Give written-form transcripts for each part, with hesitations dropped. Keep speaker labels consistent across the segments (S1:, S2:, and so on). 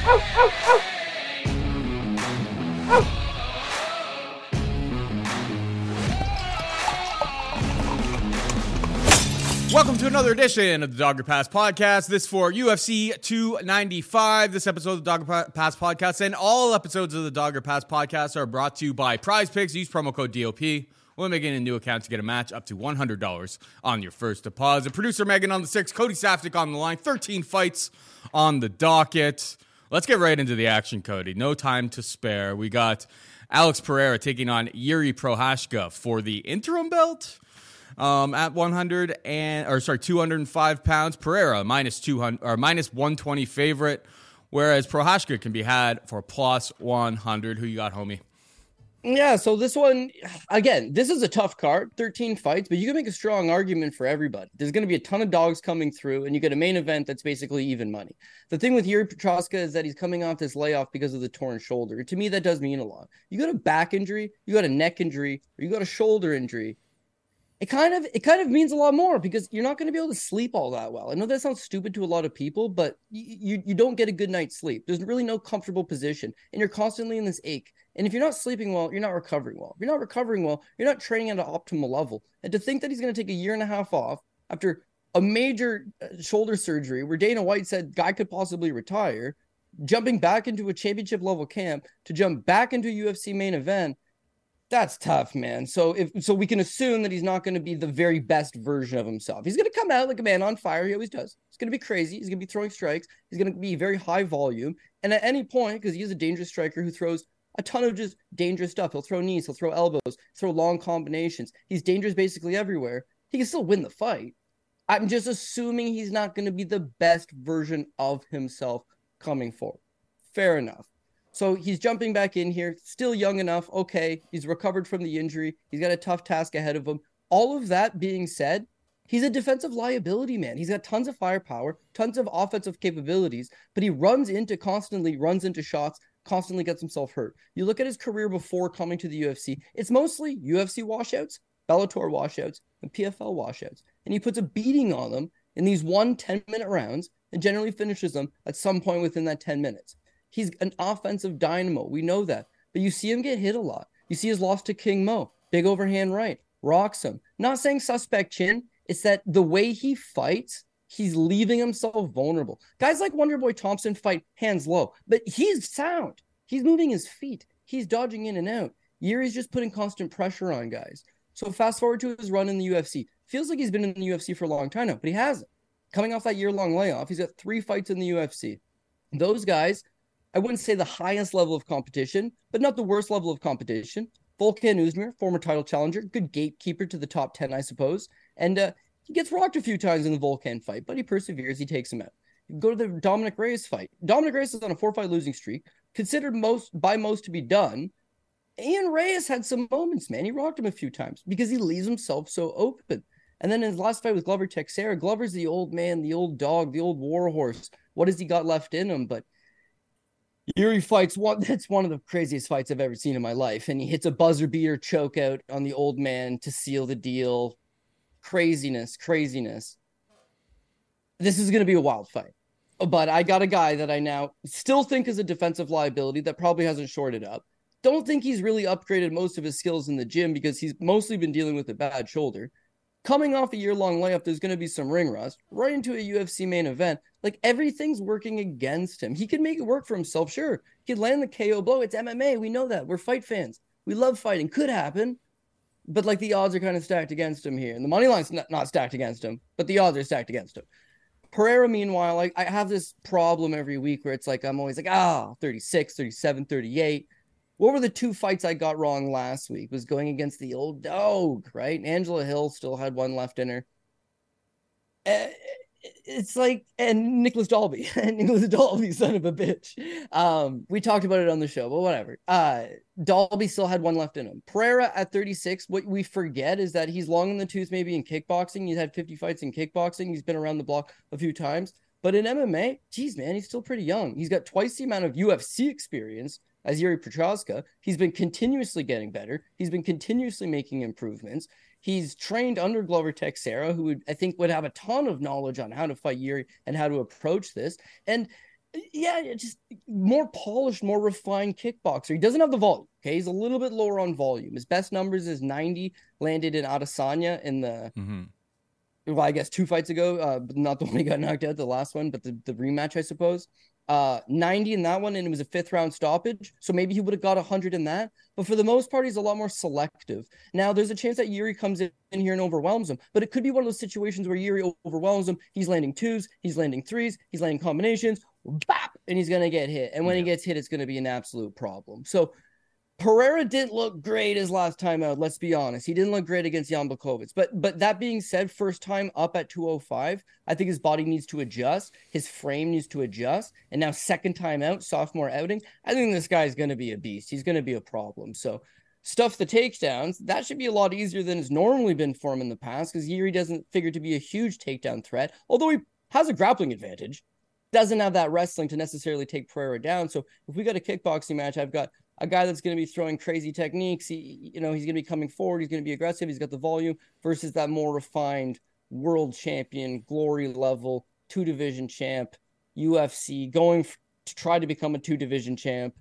S1: Welcome to another edition of the Dogger Pass Podcast. This for UFC 295. This episode of the Dogger Pass Podcast and all episodes of the Dogger Pass Podcast are brought to you by Prize Picks. Use promo code DOP when making a new account to get a match up to $100 on your first deposit. Producer Megan on the 6, Cody Saftik on the line. 13 fights on the docket. Let's get right into the action, Cody. No time to spare. We got Alex Pereira taking on Jiri Prochazka for the interim belt. At 205 pounds. Pereira minus 200 or minus 120 favorite, whereas Prochazka can be had for plus 100. Who you got, homie?
S2: Yeah, so this one, again, this is a tough card, 13 fights, but you can make a strong argument for everybody. There's going to be a ton of dogs coming through, and you get a main event that's basically even money. The thing with Jiri Prochazka is that he's coming off this layoff because of the torn shoulder. To me, that does mean a lot. You got a back injury, you got a neck injury, or you got a shoulder injury. It kind of means a lot more because you're not going to be able to sleep all that well. I know that sounds stupid to a lot of people, but you don't get a good night's sleep. There's really no comfortable position, and you're constantly in this ache. And if you're not sleeping well, you're not recovering well. If you're not recovering well, you're not training at an optimal level. And to think that he's going to take a year and a half off after a major shoulder surgery where Dana White said guy could possibly retire, jumping back into a championship level camp to jump back into a UFC main event, that's tough, man. So we can assume that he's not going to be the very best version of himself. He's going to come out like a man on fire. He always does. He's going to be crazy. He's going to be throwing strikes. He's going to be very high volume. And at any point, because he's a dangerous striker who throws a ton of just dangerous stuff. He'll throw knees. He'll throw elbows. Throw long combinations. He's dangerous basically everywhere. He can still win the fight. I'm just assuming he's not going to be the best version of himself coming forward. Fair enough. So he's jumping back in here, still young enough. Okay, he's recovered from the injury. He's got a tough task ahead of him. All of that being said, he's a defensive liability, man. He's got tons of firepower, tons of offensive capabilities, but he constantly runs into shots, constantly gets himself hurt. You look at his career before coming to the UFC, it's mostly UFC washouts, Bellator washouts, and PFL washouts. And he puts a beating on them in these 10-minute rounds and generally finishes them at some point within that 10 minutes. He's an offensive dynamo. We know that. But you see him get hit a lot. You see his loss to King Mo. Big overhand right. Rocks him. Not saying suspect chin. It's that the way he fights, he's leaving himself vulnerable. Guys like Wonderboy Thompson fight hands low. But he's sound. He's moving his feet. He's dodging in and out. Jiri's just putting constant pressure on guys. So fast forward to his run in the UFC. Feels like he's been in the UFC for a long time now. But he hasn't. Coming off that year-long layoff, he's got 3 fights in the UFC. Those guys, I wouldn't say the highest level of competition, but not the worst level of competition. Volkan Oezdemir, former title challenger, good gatekeeper to the top 10, I suppose. And he gets rocked a few times in the Volkan fight, but he perseveres. He takes him out. You go to the Dominic Reyes fight. Dominic Reyes is on a 4-fight losing streak, considered by most to be done. Ian Reyes had some moments, man. He rocked him a few times because he leaves himself so open. And then in his last fight with Glover Teixeira, Glover's the old man, the old dog, the old war horse. What has he got left in him? But Jiri fights that's one of the craziest fights I've ever seen in my life. And he hits a buzzer beater choke out on the old man to seal the deal. Craziness. This is going to be a wild fight. But I got a guy that I now still think is a defensive liability that probably hasn't shorted up. Don't think he's really upgraded most of his skills in the gym because he's mostly been dealing with a bad shoulder. Coming off a year-long layoff, there's going to be some ring rust. Right into a UFC main event. Like, everything's working against him. He can make it work for himself, sure. He could land the KO blow. It's MMA. We know that. We're fight fans. We love fighting. Could happen. But, like, the odds are kind of stacked against him here. And the money line's not stacked against him, but the odds are stacked against him. Pereira, meanwhile, like, I have this problem every week where it's like, I'm always like, 36, 37, 38. What were the 2 fights I got wrong last week? Was going against the old dog, right? Angela Hill still had 1 left in her. It's like, and Nicholas Dalby, son of a bitch. We talked about it on the show, but whatever. Dalby still had 1 left in him. Pereira at 36, what we forget is that he's long in the tooth maybe in kickboxing. He's had 50 fights in kickboxing. He's been around the block a few times. But in MMA, geez, man, he's still pretty young. He's got twice the amount of UFC experience as Jiri Prochazka. He's been continuously getting better. He's been continuously making improvements. He's trained under Glover Teixeira, who I think would have a ton of knowledge on how to fight Jiri and how to approach this. And Yeah, just more polished, more refined kickboxer. He doesn't have the volume. Okay, he's a little bit lower on volume. His best numbers is 90 landed in Adesanya in the well, I guess 2 fights ago, but not the one he got knocked out, the last one, but the rematch, I suppose. 90 in that one, and it was a fifth round stoppage. So maybe he would have got 100 in that. But for the most part, he's a lot more selective. Now, there's a chance that Yuri comes in here and overwhelms him, but it could be one of those situations where Yuri overwhelms him. He's landing twos, he's landing threes, he's landing combinations, bap, and he's going to get hit. And when he gets hit, it's going to be an absolute problem. So Pereira didn't look great his last time out. Let's be honest. He didn't look great against Jan Blachowicz. But that being said, first time up at 205, I think his body needs to adjust. His frame needs to adjust. And now second time out, sophomore outing, I think this guy's going to be a beast. He's going to be a problem. So stuff the takedowns. That should be a lot easier than it's normally been for him in the past because Yuri doesn't figure to be a huge takedown threat. Although he has a grappling advantage, doesn't have that wrestling to necessarily take Pereira down. So if we got a kickboxing match, I've got a guy that's going to be throwing crazy techniques. He's going to be coming forward. He's going to be aggressive. He's got the volume versus that more refined world champion, glory level, 2-division champ, UFC, going to try to become a 2-division champ.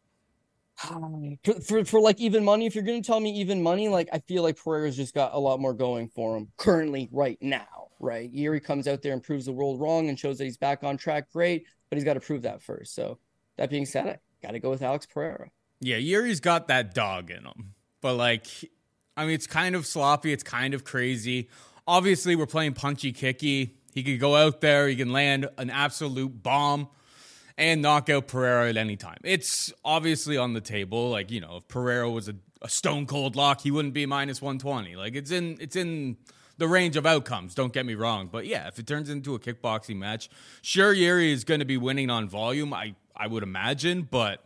S2: For like even money, if you're going to tell me even money, like I feel like Pereira's just got a lot more going for him currently right now, right? Yuri comes out there and proves the world wrong and shows that he's back on track. Great, but he's got to prove that first. So that being said, I got to go with Alex Pereira.
S1: Yeah, Yuri's got that dog in him. But, like, I mean, it's kind of sloppy. It's kind of crazy. Obviously, we're playing punchy kicky. He could go out there. He can land an absolute bomb and knock out Pereira at any time. It's obviously on the table. Like, if Pereira was a stone cold lock, he wouldn't be minus 120. Like, it's in the range of outcomes. Don't get me wrong. But, yeah, if it turns into a kickboxing match, sure, Yuri is going to be winning on volume, I would imagine. But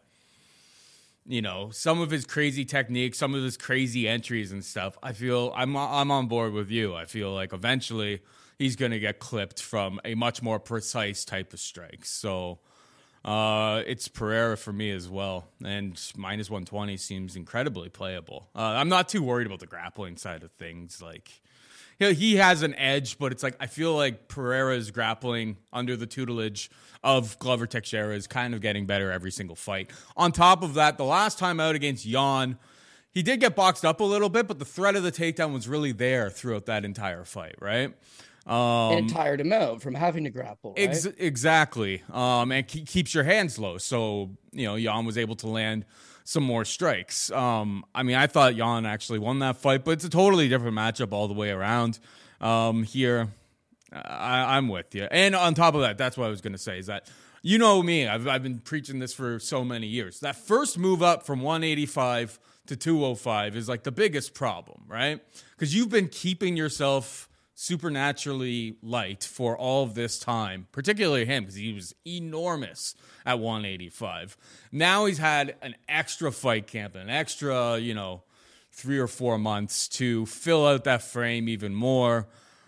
S1: some of his crazy techniques, some of his crazy entries and stuff, I feel I'm on board with you. I feel like eventually he's going to get clipped from a much more precise type of strike. So it's Pereira for me as well. And minus 120 seems incredibly playable. I'm not too worried about the grappling side of things. Like, he has an edge, but it's like I feel like Pereira's grappling under the tutelage of Glover Teixeira is kind of getting better every single fight. On top of that, the last time out against Jan, he did get boxed up a little bit, but the threat of the takedown was really there throughout that entire fight, right?
S2: And it tired him out from having to grapple, right?
S1: Exactly. And keeps your hands low. So, Jan was able to land some more strikes. I thought Jan actually won that fight, but it's a totally different matchup all the way around. Here, I'm with you. And on top of that, that's what I was going to say is that, me, I've been preaching this for so many years. That first move up from 185 to 205 is like the biggest problem, right? Because you've been keeping yourself supernaturally light for all of this time, particularly him, because he was enormous at 185. Now he's had an extra fight camp, an extra, 3 or 4 months to fill out that frame even more.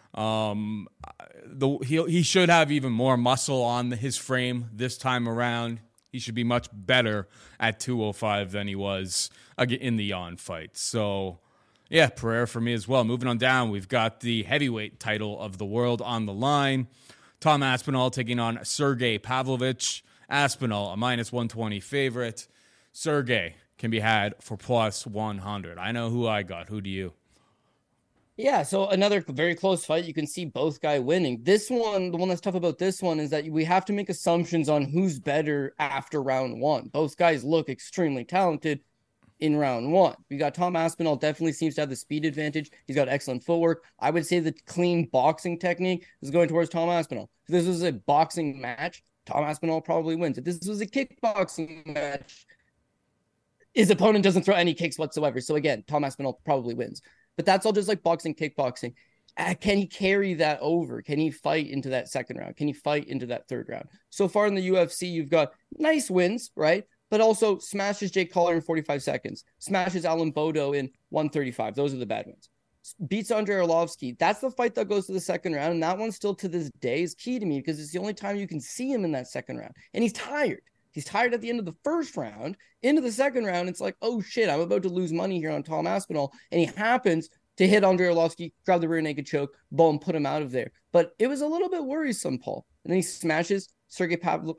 S1: He should have even more muscle on his frame this time around. He should be much better at 205 than he was in the Jan fight. So, yeah, Pereira for me as well. Moving on down, we've got the heavyweight title of the world on the line. Tom Aspinall taking on Sergey Pavlovich. Aspinall, a minus 120 favorite. Sergey can be had for plus 100. I know who I got. Who do you?
S2: Yeah, so another very close fight. You can see both guys winning. This one, the one that's tough about this one is that we have to make assumptions on who's better after round one. Both guys look extremely talented in round one. We got Tom Aspinall definitely seems to have the speed advantage. He's got excellent footwork. I would say the clean boxing technique is going towards Tom Aspinall. If this was a boxing match, Tom Aspinall probably wins. If this was a kickboxing match, his opponent doesn't throw any kicks whatsoever. So again, Tom Aspinall probably wins. But that's all just like boxing, kickboxing. Can he carry that over? Can he fight into that second round? Can he fight into that third round? So far in the UFC, you've got nice wins, right? But also smashes Jake Collar in 45 seconds. Smashes Alan Bodo in 135. Those are the bad ones. Beats Andrei Arlovsky. That's the fight that goes to the second round. And that one still to this day is key to me because it's the only time you can see him in that second round. And he's tired. He's tired at the end of the first round. Into the second round, it's like, oh shit, I'm about to lose money here on Tom Aspinall. And he happens to hit Andrei Arlovsky, grab the rear naked choke, boom, put him out of there. But it was a little bit worrisome, Paul. And then he smashes Sergey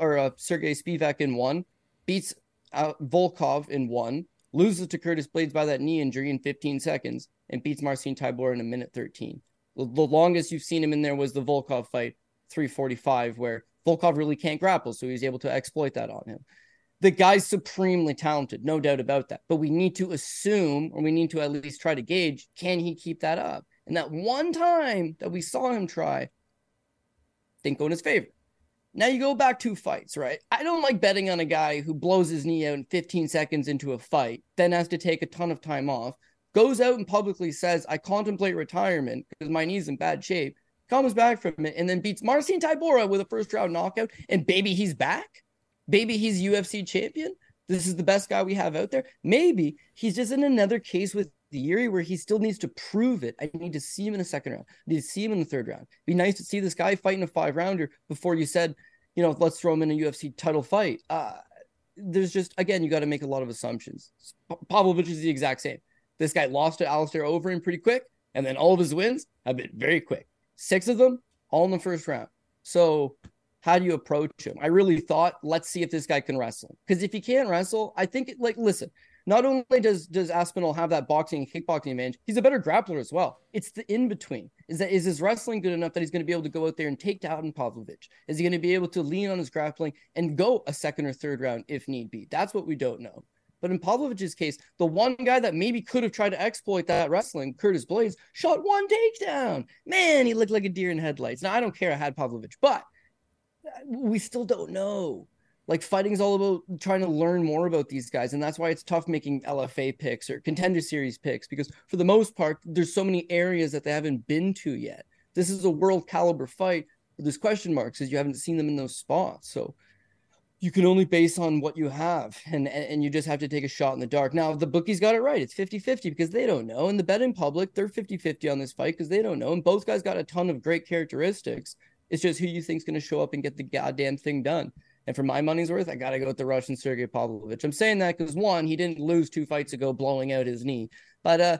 S2: Spivak in 1, beats Volkov in 1, loses to Curtis Blades by that knee injury in 15 seconds, and beats Marcin Tybura in a minute 13. The longest you've seen him in there was the Volkov fight, 3:45, where Volkov really can't grapple, so he's able to exploit that on him. The guy's supremely talented, no doubt about that. But we need to assume, or we need to at least try to gauge, can he keep that up? And that one time that we saw him try, didn't go in his favor. Now you go back 2 fights, right? I don't like betting on a guy who blows his knee out in 15 seconds into a fight, then has to take a ton of time off, goes out and publicly says, I contemplate retirement because my knee's in bad shape, comes back from it, and then beats Marcin Tybura with a first-round knockout, and baby, he's back? Baby, he's UFC champion? This is the best guy we have out there? Maybe he's just in another case with Yuri where he still needs to prove it. I need to see him in the second round. I need to see him in the third round. It'd be nice to see this guy fighting a 5-rounder before you said, let's throw him in a UFC title fight. There's just, again, you got to make a lot of assumptions. Pavlovich is the exact same. This guy lost to Alistair Overeem pretty quick, and then all of his wins have been very quick. 6 of them, all in the first round. So how do you approach him? I really thought, let's see if this guy can wrestle. Because if he can't wrestle, I think, listen, not only does Aspinall have that boxing and kickboxing advantage, he's a better grappler as well. It's the in-between. Is his wrestling good enough that he's going to be able to go out there and take down Pavlovich? Is he going to be able to lean on his grappling and go a second or third round if need be? That's what we don't know. But in Pavlovich's case, the one guy that maybe could have tried to exploit that wrestling, Curtis Blades, shot 1 takedown. Man, he looked like a deer in headlights. Now, I don't care I had Pavlovich, but we still don't know. Like, fighting is all about trying to learn more about these guys, and that's why it's tough making LFA picks or contender series picks, because for the most part, there's so many areas that they haven't been to yet. This is a world caliber fight, but there's question marks because you haven't seen them in those spots. So you can only base on what you have, and you just have to take a shot in the dark. Now, the bookies got it right. It's 50-50 because they don't know, and the betting public, they're 50-50 on this fight because they don't know, and both guys got a ton of great characteristics. It's just who you think is going to show up and get the goddamn thing done. And for my money's worth, I got to go with the Russian Sergey Pavlovich. I'm saying that because, one, he didn't lose 2 fights ago blowing out his knee. But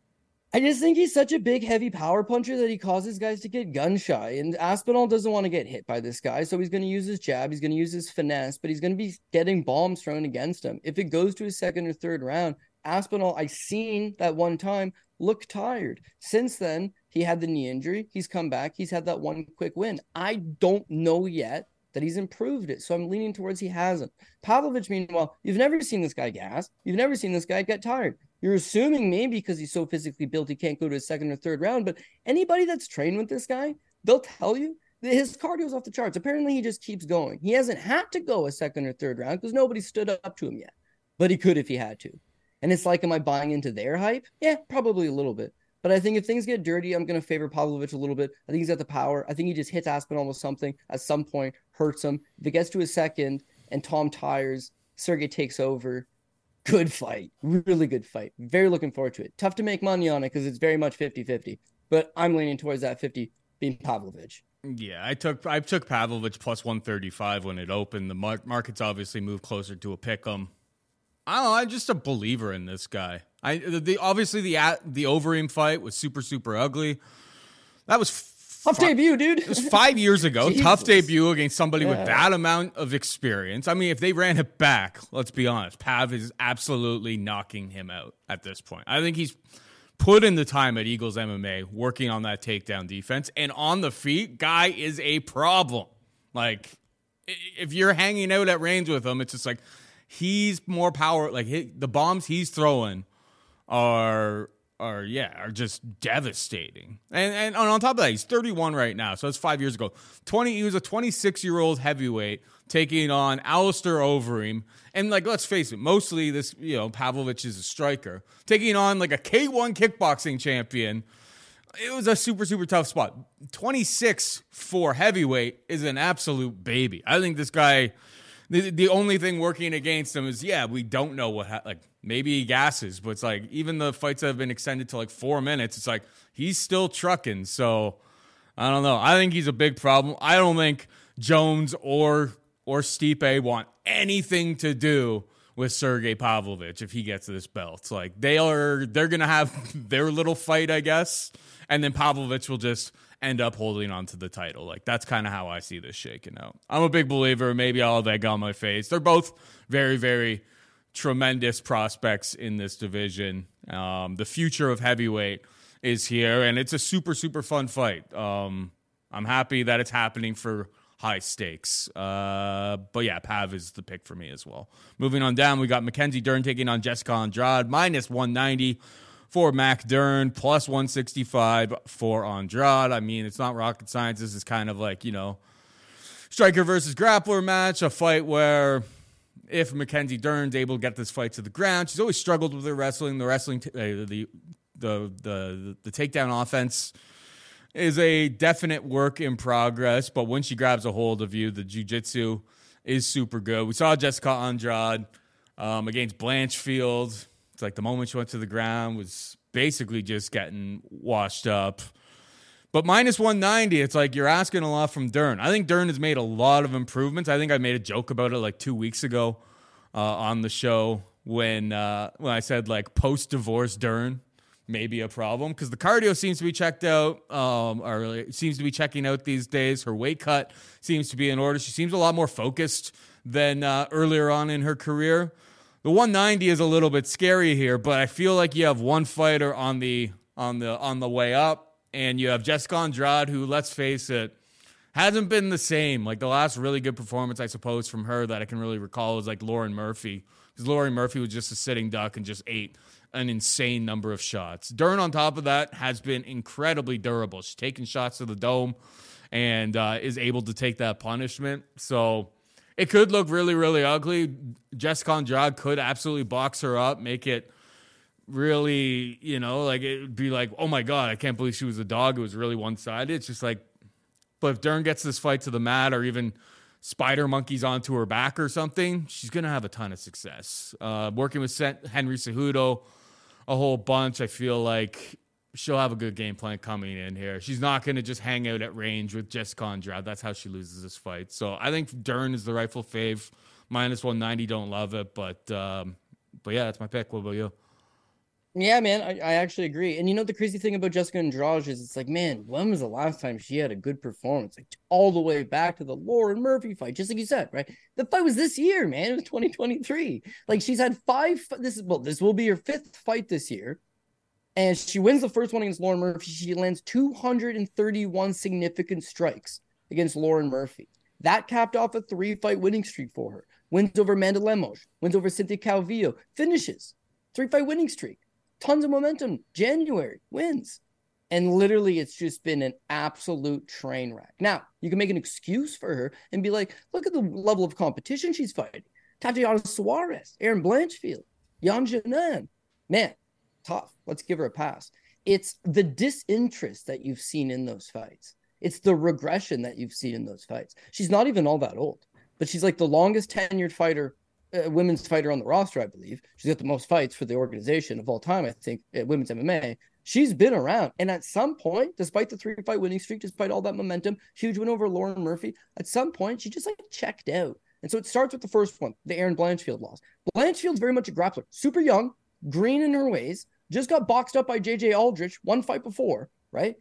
S2: I just think he's such a big, heavy power puncher that he causes guys to get gun shy. And Aspinall doesn't want to get hit by this guy, so he's going to use his jab. He's going to use his finesse, but he's going to be getting bombs thrown against him. If it goes to his second or third round, Aspinall, I seen that one time, look tired. Since then, he had the knee injury. He's come back. He's had that one quick win. I don't know yet that he's improved it. So I'm leaning towards he hasn't. Pavlovich, meanwhile, you've never seen this guy gas. You've never seen this guy get tired. You're assuming maybe because he's so physically built, he can't go to his second or third round. But anybody that's trained with this guy, they'll tell you that his cardio's off the charts. Apparently, he just keeps going. He hasn't had to go a second or third round because nobody stood up to him yet. But he could if he had to. And it's like, am I buying into their hype? Yeah, probably a little bit. But I think if things get dirty, I'm going to favor Pavlovich a little bit. I think he's got the power. I think he just hits Aspinall with something at some point, hurts him. If it gets to a second and Tom tires, Sergey takes over. Good fight. Really good fight. Very looking forward to it. Tough to make money on it because it's very much 50-50. But I'm leaning towards that 50 being Pavlovich.
S1: Yeah, I took Pavlovich plus 135 when it opened. The market's obviously moved closer to a pick 'em. I don't know. I'm just a believer in this guy. Obviously the Overeem fight was super, super ugly. That was
S2: tough debut, dude.
S1: It was 5 years ago. Tough debut against somebody with that amount of experience. I mean, if they ran it back, let's be honest, Pav is absolutely knocking him out at this point. I think he's put in the time at Eagles MMA working on that takedown defense, and on the feet, guy is a problem. Like, if you're hanging out at range with him, it's just like, he's more power. Like, the bombs he's throwing are just devastating. And on top of that, he's 31 right now. So it's 5 years ago. He was a 26-year-old heavyweight taking on Alistair Overeem. And, like, let's face it, mostly this, Pavlovich is a striker. Taking on, like, a K1 kickboxing champion. It was a super, super tough spot. 26 for heavyweight is an absolute baby. I think this guy, the only thing working against him is, we don't know what, maybe he gasses, but it's like, even the fights that have been extended to like 4 minutes, it's like, he's still trucking. So, I don't know. I think he's a big problem. I don't think Jones or Stipe want anything to do with Sergey Pavlovich if he gets this belt. Like they're going to have their little fight, I guess, and then Pavlovich will just end up holding on to the title. Like that's kind of how I see this shaking out. I'm a big believer. Maybe I'll have egg on my face. They're both very, very tremendous prospects in this division. The future of heavyweight is here, and it's a super, super fun fight. I'm happy that it's happening for high stakes. But yeah, Pav is the pick for me as well. Moving on down, we got Mackenzie Dern taking on Jessica Andrade, minus 190 for Mac Dern, plus 165 for Andrade. I mean, it's not rocket science. This is kind of like, striker versus grappler match, a fight where if Mackenzie Dern's able to get this fight to the ground, she's always struggled with her wrestling. The wrestling, the takedown offense is a definite work in progress, but when she grabs a hold of you, the jiu-jitsu is super good. We saw Jessica Andrade against Blanchfield. It's like the moment she went to the ground was basically just getting washed up. But minus 190, it's like you're asking a lot from Dern. I think Dern has made a lot of improvements. I think I made a joke about it like 2 weeks ago on the show when I said like post-divorce Dern may be a problem because the cardio seems to be checked out, or seems to be checking out these days. Her weight cut seems to be in order. She seems a lot more focused than earlier on in her career. The 190 is a little bit scary here, but I feel like you have one fighter on the way up, and you have Jessica Andrade, who, let's face it, hasn't been the same. Like the last really good performance, I suppose, from her that I can really recall was like Lauren Murphy, because Lauren Murphy was just a sitting duck and just ate an insane number of shots. Dern, on top of that, has been incredibly durable. She's taken shots to the dome and is able to take that punishment. So it could look really, really ugly. Jessica Andrade could absolutely box her up, make it really, like it would be like, oh my God, I can't believe she was a dog. It was really one-sided. It's just like, but if Dern gets this fight to the mat or even spider monkeys onto her back or something, she's going to have a ton of success. Working with Henry Cejudo a whole bunch, I feel like she'll have a good game plan coming in here. She's not going to just hang out at range with Jessica Andrade. That's how she loses this fight. So I think Dern is the rightful fave. Minus 190, don't love it. But yeah, that's my pick. What about you?
S2: Yeah, man, I actually agree. And the crazy thing about Jessica Andrade is it's like, man, when was the last time she had a good performance? Like all the way back to the Lauren Murphy fight, just like you said, right? The fight was this year, man. It was 2023. Like she's had this will be her fifth fight this year. And she wins the first one against Lauren Murphy. She lands 231 significant strikes against Lauren Murphy. That capped off a 3-fight winning streak for her. Wins over Amanda Lemos, wins over Cynthia Calvillo, finishes. 3-fight winning streak. Tons of momentum. January wins. And literally, it's just been an absolute train wreck. Now, you can make an excuse for her and be like, look at the level of competition she's fighting. Tatiana Suarez, Erin Blanchfield, Yan Jinan. Man, tough. Let's give her a pass. It's the disinterest that you've seen in those fights. It's the regression that you've seen in those fights. She's not even all that old, but she's like the longest tenured fighter, women's fighter on the roster, I believe. She's got the most fights for the organization of all time, I think, at women's MMA. She's been around. And at some point, despite the 3-fight winning streak, despite all that momentum, huge win over Lauren Murphy, at some point, she just like checked out. And so it starts with the first one, the Erin Blanchfield loss. Blanchfield's very much a grappler, super young, green in her ways, just got boxed up by JJ Aldrich one fight before, right?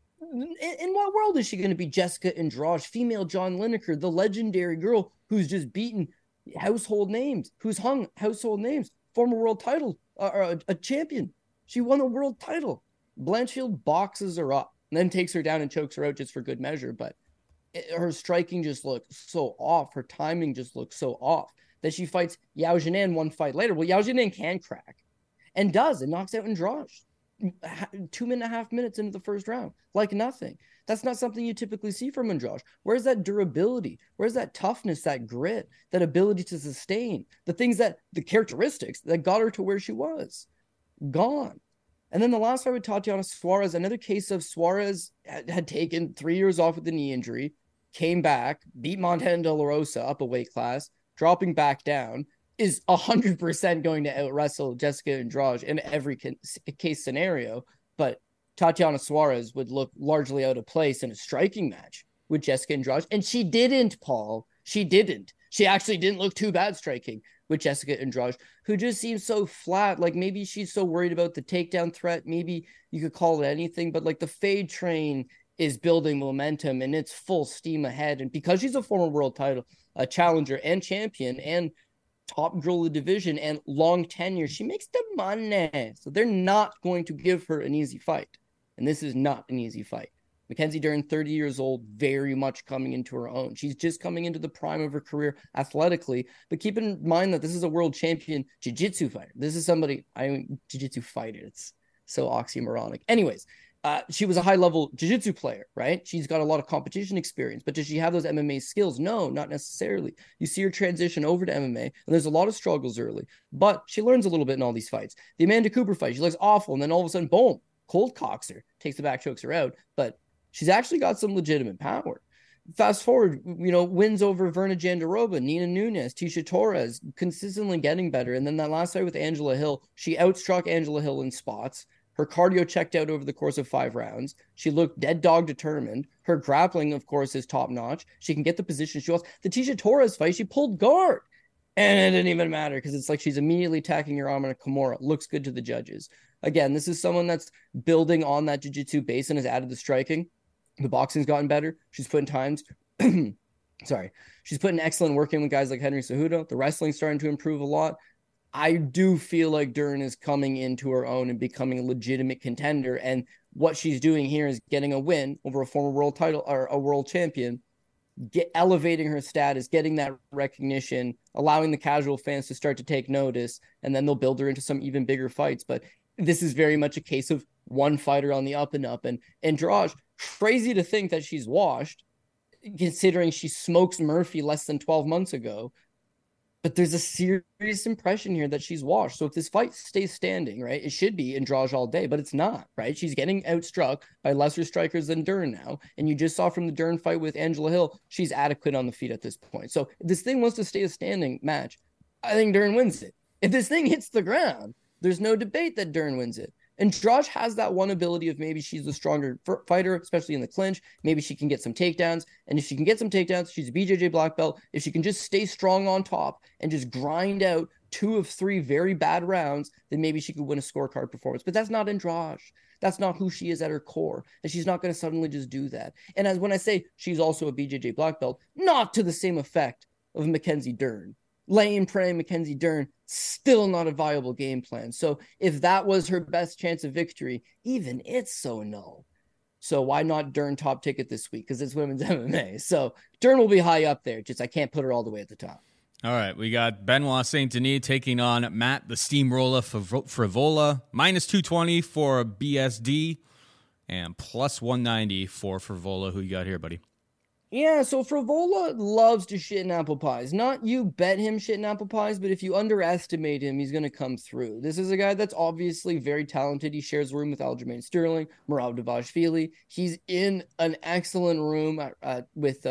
S2: In what world is she going to be Jessica Andrade, female John Lineker, the legendary girl who's just beaten household names, who's hung household names, former world title, a champion. She won a world title. Blanchfield boxes her up and then takes her down and chokes her out just for good measure. But her striking just looks so off. Her timing just looks so off that she fights Yao Jinan one fight later. Well, Yao Jinan can crack and does. It knocks out Andrade 2.5 minutes into the first round, like nothing. That's not something you typically see from Andrade. Where's that durability? Where's that toughness, that grit, that ability to sustain? The characteristics that got her to where she was. Gone. And then the last fight with Tatiana Suarez, another case of Suarez had taken 3 years off with a knee injury, came back, beat Montana De La Rosa up a weight class, dropping back down, is 100% going to out-wrestle Jessica Andrade in every case scenario. But Tatiana Suarez would look largely out of place in a striking match with Jessica Andrade. And she didn't, Paul. She didn't. She actually didn't look too bad striking with Jessica Andrade, who just seems so flat. Like maybe she's so worried about the takedown threat. Maybe you could call it anything, but like the fade train is building momentum and it's full steam ahead. And because she's a former world title challenger and champion and top girl of the division and long tenure, she makes the money. So they're not going to give her an easy fight. And this is not an easy fight. Mackenzie Dern, 30 years old, very much coming into her own. She's just coming into the prime of her career athletically. But keep in mind that this is a world champion jiu-jitsu fighter. This is somebody, jiu-jitsu fighter. It's so oxymoronic. Anyways, she was a high-level jiu-jitsu player, right? She's got a lot of competition experience. But does she have those MMA skills? No, not necessarily. You see her transition over to MMA, and there's a lot of struggles early. But she learns a little bit in all these fights. The Amanda Cooper fight, she looks awful, and then all of a sudden, boom, cold cocks her, takes the back, chokes her out. But she's actually got some legitimate power. Fast forward, wins over Verna Jandiroba, Nina Nunes, Tisha Torres, consistently getting better. And then that last fight with Angela Hill, she outstruck Angela Hill in spots. Her cardio checked out over the course of 5 rounds. She looked dead dog determined. Her grappling, of course, is top notch. She can get the position she wants. The Tisha Torres fight, she pulled guard. And it didn't even matter because it's like she's immediately attacking your arm on a Kimura. Looks good to the judges. Again, this is someone that's building on that jiu-jitsu base and has added the striking. The boxing's gotten better. She's putting times. She's putting excellent work in with guys like Henry Cejudo. The wrestling's starting to improve a lot. I do feel like Dern is coming into her own and becoming a legitimate contender. And what she's doing here is getting a win over a former world title or a world champion, elevating her status, getting that recognition, allowing the casual fans to start to take notice, and then they'll build her into some even bigger fights. But this is very much a case of one fighter on the up and up. And Andrade, crazy to think that she's washed, considering she smokes Murphy less than 12 months ago. But there's a serious impression here that she's washed. So if this fight stays standing, right, it should be Andrade all day, but it's not, right? She's getting outstruck by lesser strikers than Dern now. And you just saw from the Dern fight with Angela Hill, she's adequate on the feet at this point. So if this thing wants to stay a standing match, I think Dern wins it. If this thing hits the ground, there's no debate that Dern wins it. Andrade has that one ability of maybe she's the stronger fighter, especially in the clinch. Maybe she can get some takedowns. And if she can get some takedowns, she's a BJJ black belt. If she can just stay strong on top and just grind out 2 of 3 very bad rounds, then maybe she could win a scorecard performance. But that's not Andrade. That's not who she is at her core. And she's not going to suddenly just do that. And as when I say she's also a BJJ black belt, not to the same effect of Mackenzie Dern. Laying prey Mackenzie Dern, still not a viable game plan. So if that was her best chance of victory, even it's so null. So why not Dern top ticket this week? Because it's women's MMA. So Dern will be high up there. Just I can't put her all the way at the top.
S1: All right, we got Benoit Saint Denis taking on Matt the Steamroller Frivola. Minus 220 for BSD and plus 190 for Frivola. Who you got here, buddy?
S2: Yeah, so Frivola loves to shit in apple pies. Not you bet him shit in apple pies, but if you underestimate him, he's going to come through. This is a guy that's obviously very talented. He shares a room with Aljamain Sterling, Merab Dvalishvili. He's in an excellent room with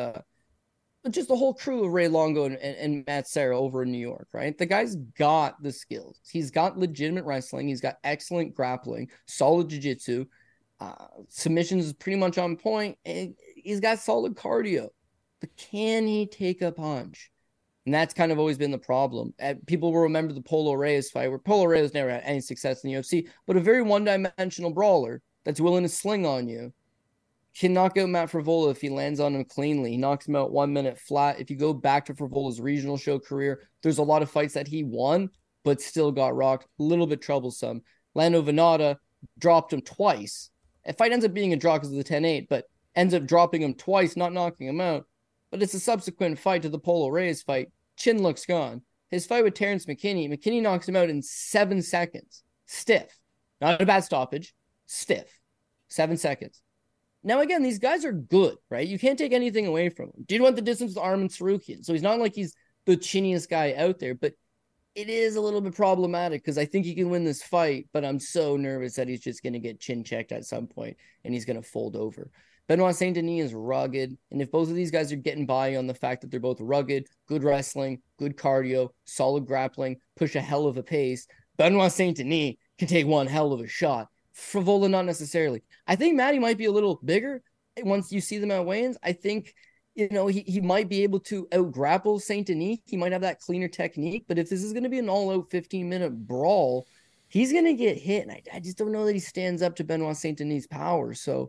S2: just the whole crew of Ray Longo and Matt Serra over in New York, right? The guy's got the skills. He's got legitimate wrestling. He's got excellent grappling, solid jiu-jitsu. Submissions is pretty much on point. And he's got solid cardio, but can he take a punch? And that's kind of always been the problem. People will remember the Polo Reyes fight, where Polo Reyes never had any success in the UFC, but a very one-dimensional brawler that's willing to sling on you can knock out Matt Frivola if he lands on him cleanly. He knocks him out 1 minute flat. If you go back to Frivola's regional show career, there's a lot of fights that he won, but still got rocked. A little bit troublesome. Lando Venata dropped him twice. The fight ends up being a draw because of the 10-8, but ends up dropping him twice, not knocking him out. But it's a subsequent fight to the Polo Reyes fight. Chin looks gone. His fight with Terrence McKinney knocks him out in 7 seconds. Stiff. Not a bad stoppage. Stiff. 7 seconds. Now, again, these guys are good, right? You can't take anything away from them. Did want the distance with Arman Sarukian. So he's not like he's the chinniest guy out there, but it is a little bit problematic because I think he can win this fight, but I'm so nervous that he's just going to get chin checked at some point and he's going to fold over. Benoit Saint Denis is rugged, and if both of these guys are getting by on the fact that they're both rugged, good wrestling, good cardio, solid grappling, push a hell of a pace, Benoit Saint Denis can take one hell of a shot. Frivola, not necessarily. I think Maddie might be a little bigger once you see them at weigh-ins. I think he might be able to out grapple Saint Denis. He might have that cleaner technique, but if this is going to be an all out 15-minute brawl, he's going to get hit. And I just don't know that he stands up to Benoit Saint Denis' power. So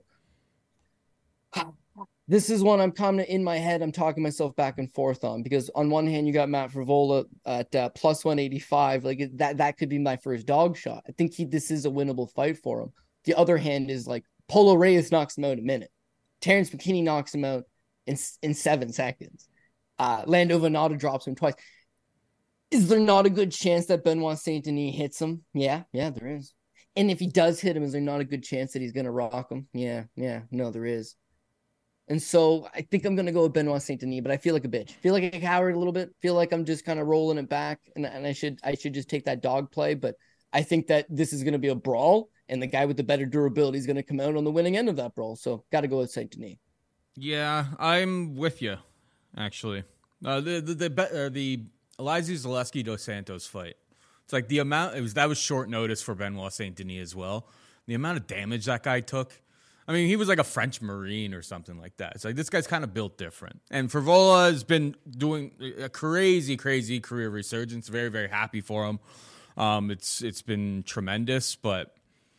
S2: this is one I'm kind of in my head. I'm talking myself back and forth on, because on one hand, you got Matt Frevola at plus 185. Like that could be my first dog shot. I think this is a winnable fight for him. The other hand is like Polo Reyes knocks him out in a minute. Terrence McKinney knocks him out in 7 seconds. Lando Venata drops him twice. Is there not a good chance that Benoit Saint Denis hits him? Yeah, there is. And if he does hit him, is there not a good chance that he's going to rock him? Yeah, no, there is. And so I think I'm going to go with Benoit Saint Denis, but I feel like a bitch. Feel like a coward a little bit. Feel like I'm just kind of rolling it back, and I should just take that dog play. But I think that this is going to be a brawl, and the guy with the better durability is going to come out on the winning end of that brawl. So got to go with Saint Denis.
S1: Yeah, I'm with you, actually. The Elizeu Zaleski dos Santos fight. It's like that was short notice for Benoit Saint Denis as well. The amount of damage that guy took. I mean, he was like a French Marine or something like that. It's like this guy's kind of built different. And Frevola has been doing a crazy, crazy career resurgence. Very, very happy for him. It's been tremendous, but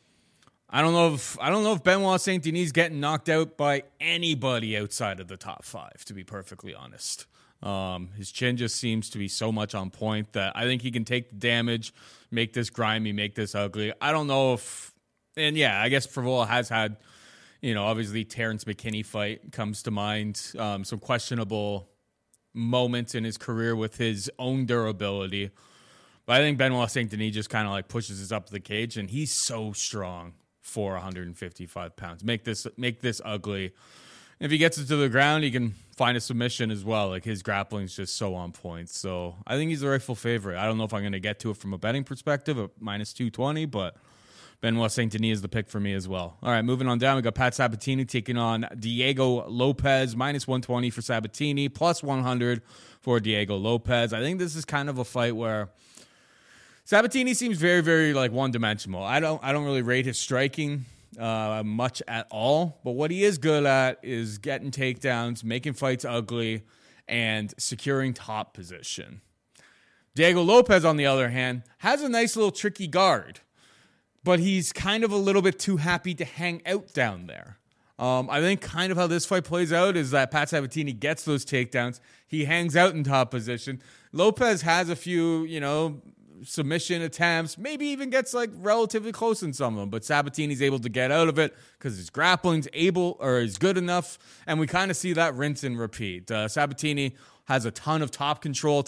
S1: I don't know if Benoit Saint Denis is getting knocked out by anybody outside of the top 5, to be perfectly honest. His chin just seems to be so much on point that I think he can take the damage, make this grimy, make this ugly. I don't know if, and yeah, I guess Frevola has had, obviously Terrence McKinney fight comes to mind. Some questionable moments in his career with his own durability. But I think Benoit Saint Denis just kind of like pushes us up the cage, and he's so strong for 155 pounds. Make this ugly. If he gets it to the ground, he can find a submission as well. Like his grappling is just so on point. So I think he's the rightful favorite. I don't know if I'm going to get to it from a betting perspective at minus 220, but Benoit Saint Denis is the pick for me as well. All right, moving on down, we got Pat Sabatini taking on Diego Lopez, minus 120 for Sabatini, plus 100 for Diego Lopez. I think this is kind of a fight where Sabatini seems very, very like one-dimensional. I don't really rate his striking much at all, but what he is good at is getting takedowns, making fights ugly, and securing top position. Diego Lopez, on the other hand, has a nice little tricky guard, but he's kind of a little bit too happy to hang out down there. I think kind of how this fight plays out is that Pat Sabatini gets those takedowns. He hangs out in top position. Lopez has a few, submission attempts, maybe even gets like relatively close in some of them, but Sabatini's able to get out of it because his grappling's is good enough, and we kind of see that rinse and repeat. Sabatini has a ton of top control,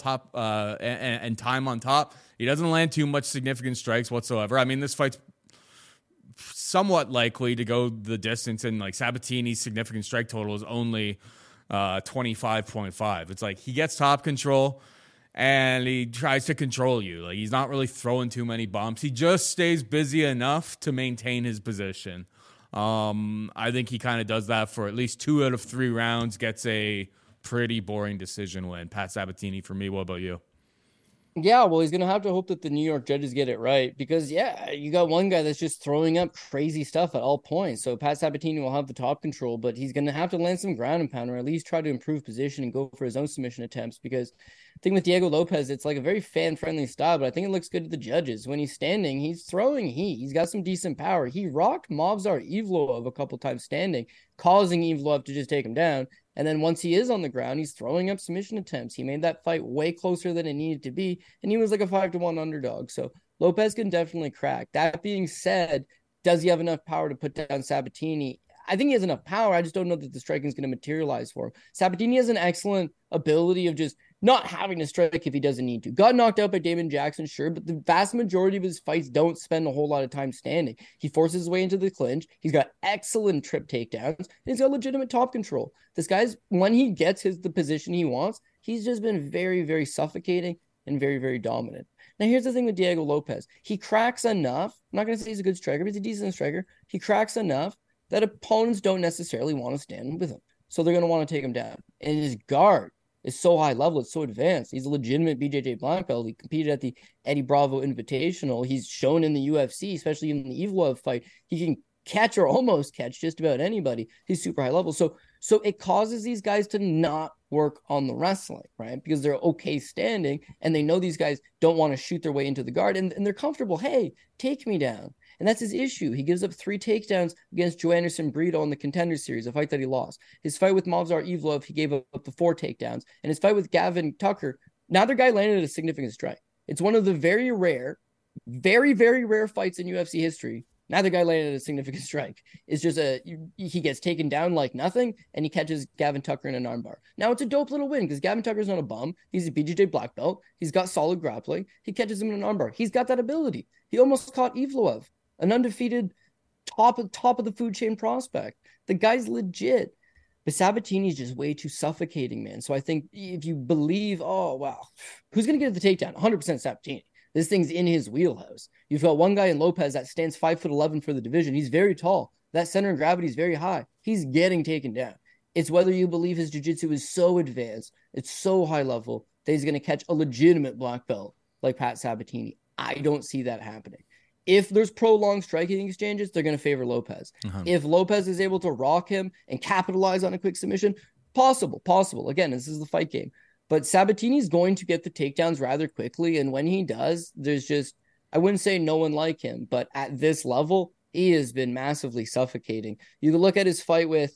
S1: and time on top. He doesn't land too much significant strikes whatsoever. I mean, this fight's somewhat likely to go the distance, and like Sabatini's significant strike total is only 25.5. It's like he gets top control and he tries to control you. Like he's not really throwing too many bumps. He just stays busy enough to maintain his position. I think he kind of does that for at least 2 out of 3 rounds, gets a pretty boring decision win. Pat Sabatini for me. What about you?
S2: Yeah, well, he's going to have to hope that the New York judges get it right, because, yeah, you got one guy that's just throwing up crazy stuff at all points. So Pat Sabatini will have the top control, but he's going to have to land some ground and pound, or at least try to improve position and go for his own submission attempts, because the thing with Diego Lopez, it's like a very fan-friendly style, but I think it looks good to the judges. When he's standing, he's throwing heat. He's got some decent power. He rocked Movsar Evloev a couple times standing, causing Evloev to just take him down. And then once he is on the ground, he's throwing up submission attempts. He made that fight way closer than it needed to be, and he was like a 5-1 underdog. So Lopez can definitely crack. That being said, does he have enough power to put down Sabatini? I think he has enough power. I just don't know that the striking is going to materialize for him. Sabatini has an excellent ability of just not having to strike if he doesn't need to. Got knocked out by Damon Jackson, sure, but the vast majority of his fights don't spend a whole lot of time standing. He forces his way into the clinch. He's got excellent trip takedowns, and he's got legitimate top control. This guy's, when he gets the position he wants, he's just been very, very suffocating and very, very dominant. Now, here's the thing with Diego Lopez. He cracks enough. I'm not going to say he's a good striker, but he's a decent striker. He cracks enough that opponents don't necessarily want to stand with him. So they're going to want to take him down. And his guard is so high level, it's so advanced. He's a legitimate BJJ black belt. He competed at the Eddie Bravo Invitational. He's shown in the UFC, especially in the Evloev fight, he can catch or almost catch just about anybody. He's super high level. So So it causes these guys to not work on the wrestling, right? Because they're okay standing and they know these guys don't want to shoot their way into the guard and they're comfortable. Hey, take me down. And that's his issue. He gives up 3 takedowns against Joanderson Brito in the Contender Series, a fight that he lost. His fight with Movsar Evloev, he gave up the 4 takedowns. And his fight with Gavin Tucker, neither guy landed a significant strike. It's one of the very rare, very, very rare fights in UFC history. Neither guy landed a significant strike. It's just he gets taken down like nothing, and he catches Gavin Tucker in an armbar. Now, it's a dope little win because Gavin Tucker's not a bum. He's a BJJ black belt. He's got solid grappling. He catches him in an armbar. He's got that ability. He almost caught Evloev, an undefeated top of the food chain prospect. The guy's legit. But Sabatini's just way too suffocating, man. So I think if you believe, oh, wow, who's going to get the takedown? 100% Sabatini. This thing's in his wheelhouse. You've got one guy in Lopez that stands 5'11" for the division. He's very tall. That center of gravity is very high. He's getting taken down. It's whether you believe his jiu-jitsu is so advanced, it's so high level, that he's going to catch a legitimate black belt like Pat Sabatini. I don't see that happening. If there's prolonged striking exchanges, they're going to favor Lopez. If Lopez is able to rock him and capitalize on a quick submission, possible. Again, this is the fight game. But Sabatini's going to get the takedowns rather quickly. And when he does, there's just, I wouldn't say no one like him, but at this level, he has been massively suffocating. You can look at his fight with,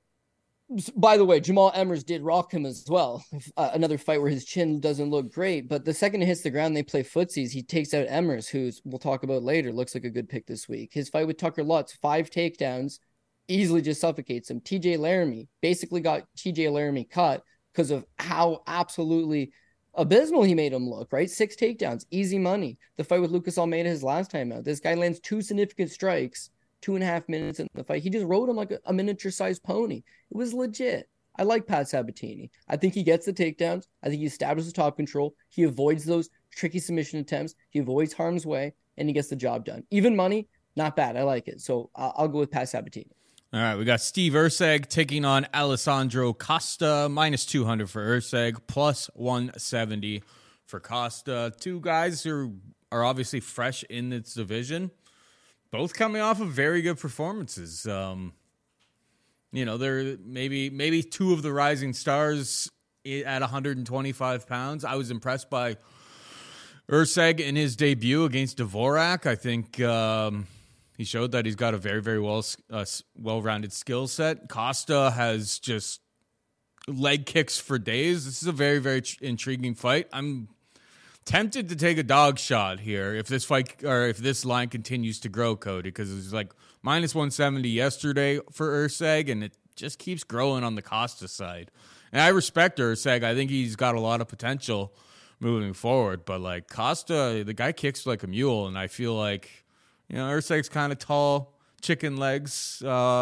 S2: by the way, Jamal Emmers did rock him as well. Another fight where his chin doesn't look great, but the second it hits the ground, they play footsies. He takes out Emmers, who's, we'll talk about later, looks like a good pick this week. His fight with Tucker Lutz, 5 takedowns, easily just suffocates him. TJ Laramie basically got TJ Laramie cut because of how absolutely abysmal he made him look, right? 6 takedowns, easy money. The fight with Lucas Almeida his last time out. This guy lands 2 significant strikes, 2.5 minutes in the fight. He just rode him like a miniature-sized pony. It was legit. I like Pat Sabatini. I think he gets the takedowns. I think he establishes top control. He avoids those tricky submission attempts. He avoids harm's way, and he gets the job done. Even money, not bad. I like it. So I'll go with Pat Sabatini.
S1: All right, we got Steve Erceg taking on Alessandro Costa, minus 200 for Erceg, plus 170 for Costa. 2 guys who are obviously fresh in this division, both coming off of very good performances. They're maybe 2 of the rising stars at 125 pounds. I was impressed by Erceg in his debut against Dvorak. I think he showed that he's got a very, very well-rounded skill set. Costa has just leg kicks for days. This is a very, very intriguing fight. I'm tempted to take a dog shot here if this fight or if this line continues to grow, Cody, because it was like minus 170 yesterday for Erceg, and it just keeps growing on the Costa side. And I respect Erceg. I think he's got a lot of potential moving forward, but like Costa, the guy kicks like a mule, and I feel like, Erceg's kind of tall, chicken legs.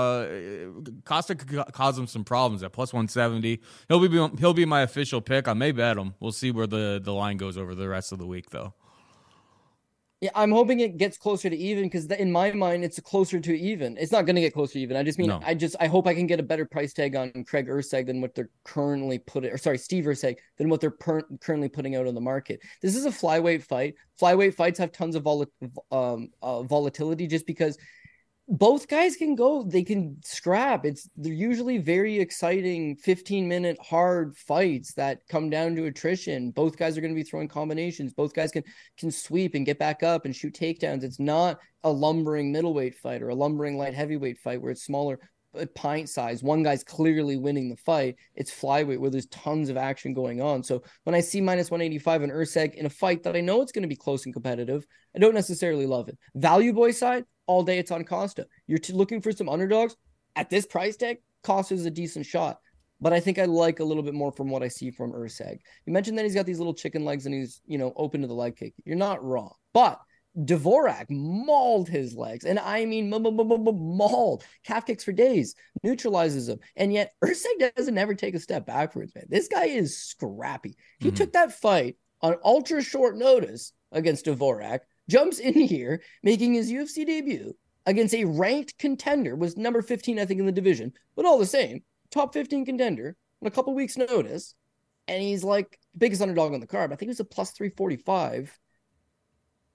S1: Costa could cause him some problems at plus 170. He'll be my official pick. I may bet him. We'll see where the line goes over the rest of the week, though.
S2: Yeah, I'm hoping it gets closer to even because in my mind, it's closer to even. It's not going to get closer to even. I just mean, no. I hope I can get a better price tag on Craig Erceg than what they're currently Steve Erceg than what they're currently putting out on the market. This is a flyweight fight. Flyweight fights have tons of volatility just because both guys can go, they can scrap. They're usually very exciting 15-minute hard fights that come down to attrition. Both guys are going to be throwing combinations. Both guys can sweep and get back up and shoot takedowns. It's not a lumbering middleweight fight or a lumbering light heavyweight fight where it's smaller pint size. One guy's clearly winning the fight. It's flyweight where there's tons of action going on. So when I see minus 185 and Erceg in a fight that I know it's going to be close and competitive, I don't necessarily love it. Value boy side, all day it's on Costa. You're looking for some underdogs at this price tag. Costa is a decent shot, but I think I like a little bit more from what I see from Erceg. You mentioned that he's got these little chicken legs and he's open to the leg kick. You're not wrong, but Dvorak mauled his legs, and I mean mauled. Calf kicks for days, neutralizes him, and yet Erceg doesn't ever take a step backwards, man. This guy is scrappy. He took that fight on ultra short notice against Dvorak, jumps in here, making his UFC debut against a ranked contender, was number 15, I think, in the division, but all the same, top 15 contender on a couple weeks' notice, and he's like the biggest underdog on the card. I think he was a plus 345.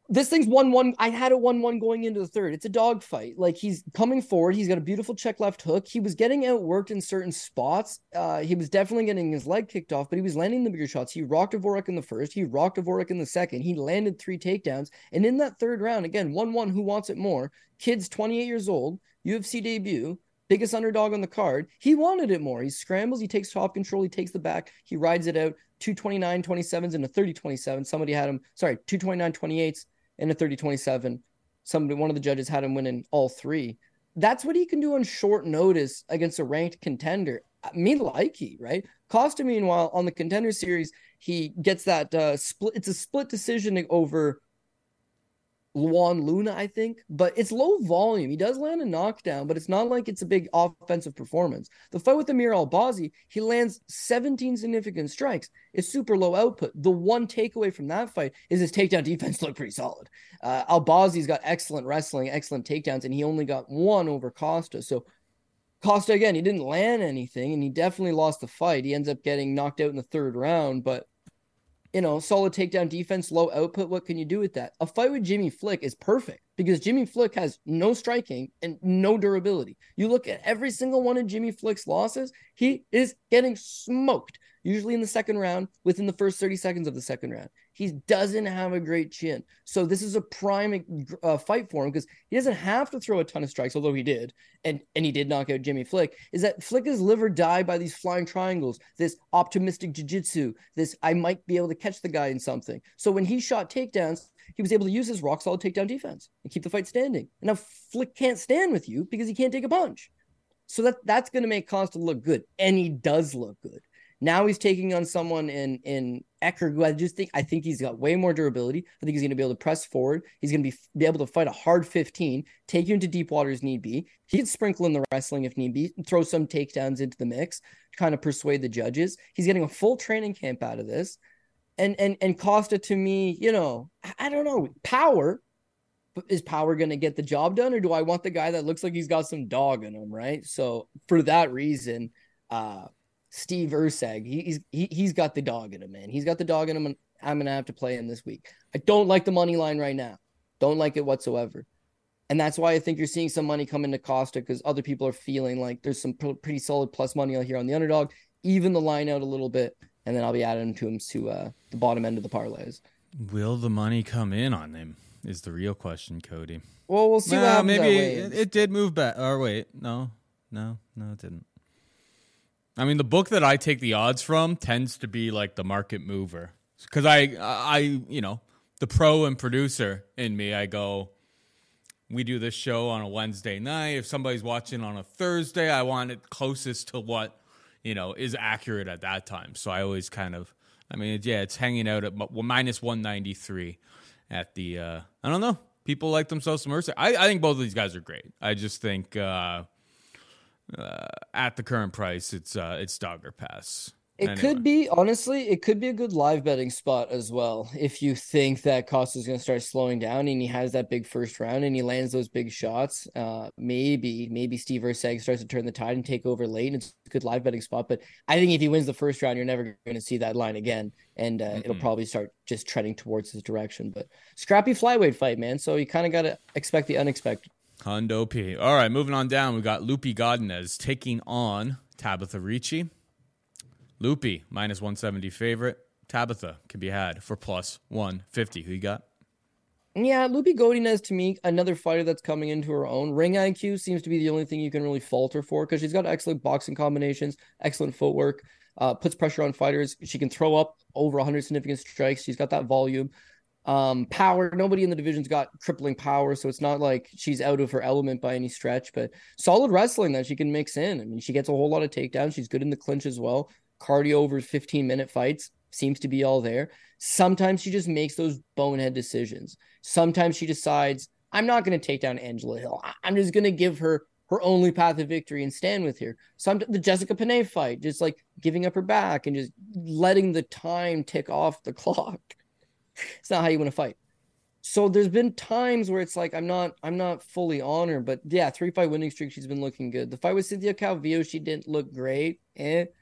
S2: This thing's 1-1. I had it 1-1 going into the third. It's a dog fight. Like, he's coming forward. He's got a beautiful check left hook. He was getting outworked in certain spots. He was definitely getting his leg kicked off, but he was landing the bigger shots. He rocked Dvorak in the first. He rocked Dvorak in the second. He landed 3 takedowns. And in that third round, again, 1-1, who wants it more? Kid's 28 years old, UFC debut, biggest underdog on the card. He wanted it more. He scrambles. He takes top control. He takes the back. He rides it out. 229-27s and a 30-27. Somebody had him, 229-28s. And a 30-27. One of the judges had him winning all 3. That's what he can do on short notice against a ranked contender. Me likey, right? Costa, meanwhile, on the contender series, he gets that split. It's a split decision over Luan Luna, I think, but it's low volume. He does land a knockdown, but it's not like it's a big offensive performance. The fight with Amir Albazi, he lands 17 significant strikes. It's super low output. The one takeaway from that fight is his takedown defense looked pretty solid. Albazi's got excellent wrestling, excellent takedowns, and he only got 1 over Costa. So Costa, again, he didn't land anything, and he definitely lost the fight. He ends up getting knocked out in the third round, but solid takedown defense, low output. What can you do with that? A fight with Jimmy Flick is perfect because Jimmy Flick has no striking and no durability. You look at every single one of Jimmy Flick's losses, he is getting smoked, usually in the second round, within the first 30 seconds of the second round. He doesn't have a great chin. So this is a prime fight for him because he doesn't have to throw a ton of strikes, although he did. And he did knock out Jimmy Flick. Is that Flick is live or die by these flying triangles, this optimistic jiu-jitsu, this I might be able to catch the guy in something. So when he shot takedowns, he was able to use his rock-solid takedown defense and keep the fight standing. And now Flick can't stand with you because he can't take a punch. So that's going to make Costa look good. And he does look good. Now he's taking on someone in Ecker, who I think he's got way more durability. I think he's going to be able to press forward. He's going to be able to fight a hard 15, take you into deep waters need be. He can sprinkle in the wrestling if need be, throw some takedowns into the mix to kind of persuade the judges. He's getting a full training camp out of this. And Costa, to me, I don't know, power. Is power going to get the job done, or do I want the guy that looks like he's got some dog in him, right? So for that reason, Steve Erceg, he's got the dog in him, man. He's got the dog in him, and I'm going to have to play him this week. I don't like the money line right now. Don't like it whatsoever. And that's why I think you're seeing some money come into Costa, because other people are feeling like there's some pretty solid plus money out here on the underdog. Even the line out a little bit, and then I'll be adding him to the bottom end of the parlays.
S1: Will the money come in on him is the real question, Cody.
S2: Well, we'll see what happens.
S1: Maybe it did move back. Or wait, no, it didn't. I mean, the book that I take the odds from tends to be like the market mover. Because I the pro and producer in me, I go, we do this show on a Wednesday night. If somebody's watching on a Thursday, I want it closest to what, is accurate at that time. So I always it's hanging out at minus 193 at the, I don't know. People like themselves some Mercer. I think both of these guys are great. I just think, at the current price, it's Dogger Pass.
S2: It could be, honestly, it could be a good live betting spot as well. If you think that Costa's going to start slowing down and he has that big first round and he lands those big shots, maybe Steve Erceg starts to turn the tide and take over late. And it's a good live betting spot. But I think if he wins the first round, you're never going to see that line again. And it'll probably start just trending towards his direction. But scrappy flyweight fight, man. So you kind of got to expect the unexpected.
S1: Hundo P. All right, moving on down. We got Lupi Godinez taking on Tabitha Ricci. Lupi, minus 170 favorite. Tabitha can be had for plus 150. Who you got?
S2: Yeah, Lupi Godinez, to me, another fighter that's coming into her own. Ring IQ seems to be the only thing you can really falter for, because she's got excellent boxing combinations, excellent footwork, puts pressure on fighters. She can throw up over 100 significant strikes. She's got that volume. Power, nobody in the division's got crippling power, so it's not like she's out of her element by any stretch, but solid wrestling that she can mix in. I mean, she gets a whole lot of takedowns. She's good in the clinch as well. Cardio over 15-minute fights seems to be all there. Sometimes she just makes those bonehead decisions. Sometimes she decides, I'm not going to take down Angela Hill. I'm just going to give her only path of victory and stand with her. The Jessica Panay fight, just like giving up her back and just letting the time tick off the clock. It's not how you want to fight. So there's been times where it's like I'm not fully on her, but yeah, 3-5 winning streak, she's been looking good. The fight with Cynthia Calvillo, she didn't look great.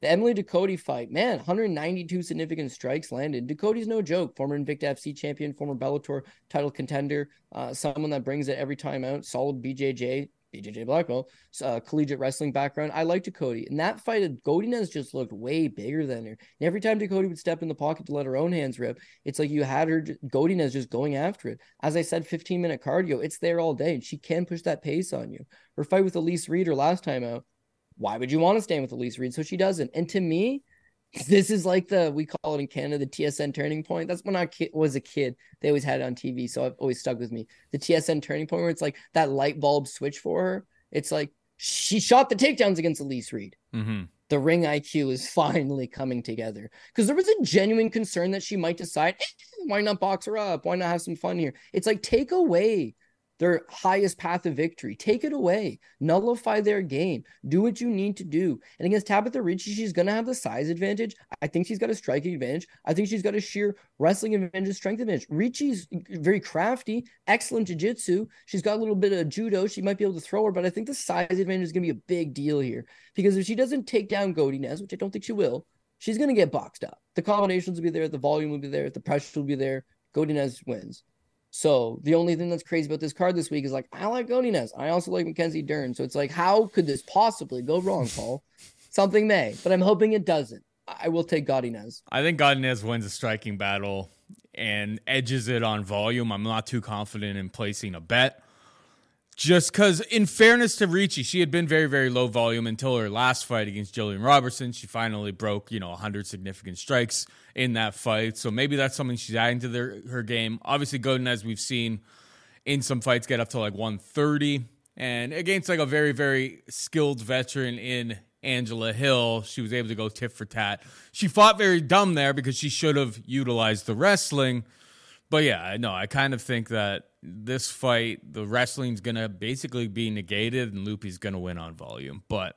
S2: The Emily Ducote fight, man, 192 significant strikes landed. Ducote's no joke. Former Invicta FC champion, former Bellator title contender, someone that brings it every time out. Solid BJJ black belt, collegiate wrestling background. I like Ducote. In that fight, Godinez just looked way bigger than her. And every time Ducote would step in the pocket to let her own hands rip, it's like you had her, Godinez, just going after it. As I said, 15-minute cardio. It's there all day. And she can push that pace on you. Her fight with Elise Reed her last time out, why would you want to stand with Elise Reed? So she doesn't. And to me, this is like we call it in Canada, the TSN turning point. That's when I was a kid. They always had it on TV. So I've always stuck with me. The TSN turning point where it's like that light bulb switch for her. It's like she shot the takedowns against Elise Reed.
S1: Mm-hmm.
S2: The ring IQ is finally coming together. Because there was a genuine concern that she might decide, why not box her up? Why not have some fun here? It's like, take away their highest path of victory. Take it away. Nullify their game. Do what you need to do. And against Tabitha Ricci, she's going to have the size advantage. I think she's got a striking advantage. I think she's got a sheer wrestling advantage, strength advantage. Ricci's very crafty, excellent jiu-jitsu. She's got a little bit of judo. She might be able to throw her, but I think the size advantage is going to be a big deal here. Because if she doesn't take down Godinez, which I don't think she will, she's going to get boxed up. The combinations will be there. The volume will be there. The pressure will be there. Godinez wins. So the only thing that's crazy about this card this week is like, I like Godinez. I also like Mackenzie Dern. So it's like, how could this possibly go wrong, Paul? Something may, but I'm hoping it doesn't. I will take Godinez.
S1: I think Godinez wins a striking battle and edges it on volume. I'm not too confident in placing a bet. Just because, in fairness to Ricci, she had been very, very low volume until her last fight against Jillian Robertson. She finally broke, 100 significant strikes in that fight. So maybe that's something she's adding to her game. Obviously, Godinez, we've seen in some fights get up to like 130. And against like a very, very skilled veteran in Angela Hill, she was able to go tit for tat. She fought very dumb there because she should have utilized the wrestling. But yeah, no, I kind of think that this fight, the wrestling's going to basically be negated and Loopy's going to win on volume. But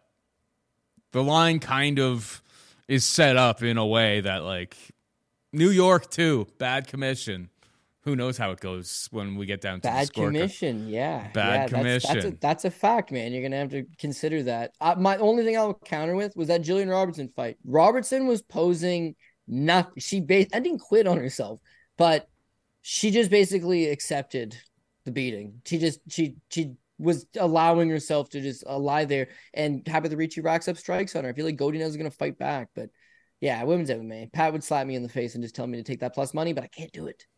S1: the line kind of is set up in a way that, like, New York, too, bad commission. Who knows how it goes when we get down to
S2: bad
S1: the scorecard.
S2: Commission, yeah.
S1: Bad commission.
S2: That's a fact, man. You're going to have to consider that. My only thing I'll counter with was that Jillian Robertson fight. Robertson was posing nothing. I didn't quit on herself, but she just basically accepted the beating. She was allowing herself to just lie there, and Tabitha Ricci racks up strikes on her. I feel like Godinez is going to fight back, but yeah, women's MMA. Pat would slap me in the face and just tell me to take that plus money, but I can't do it.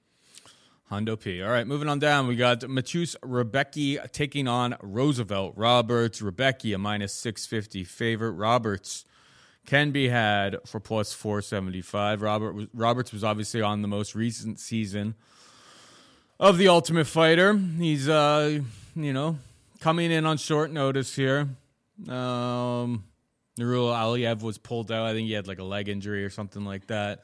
S1: Hondo P. All right, moving on down. We got Matheus Rebecki taking on Roosevelt Roberts. Rebecki, a minus 650 favorite. Roberts can be had for plus 475. Roberts was obviously on the most recent season of The Ultimate Fighter. He's, coming in on short notice here. Nurul Aliyev was pulled out. I think he had like a leg injury or something like that.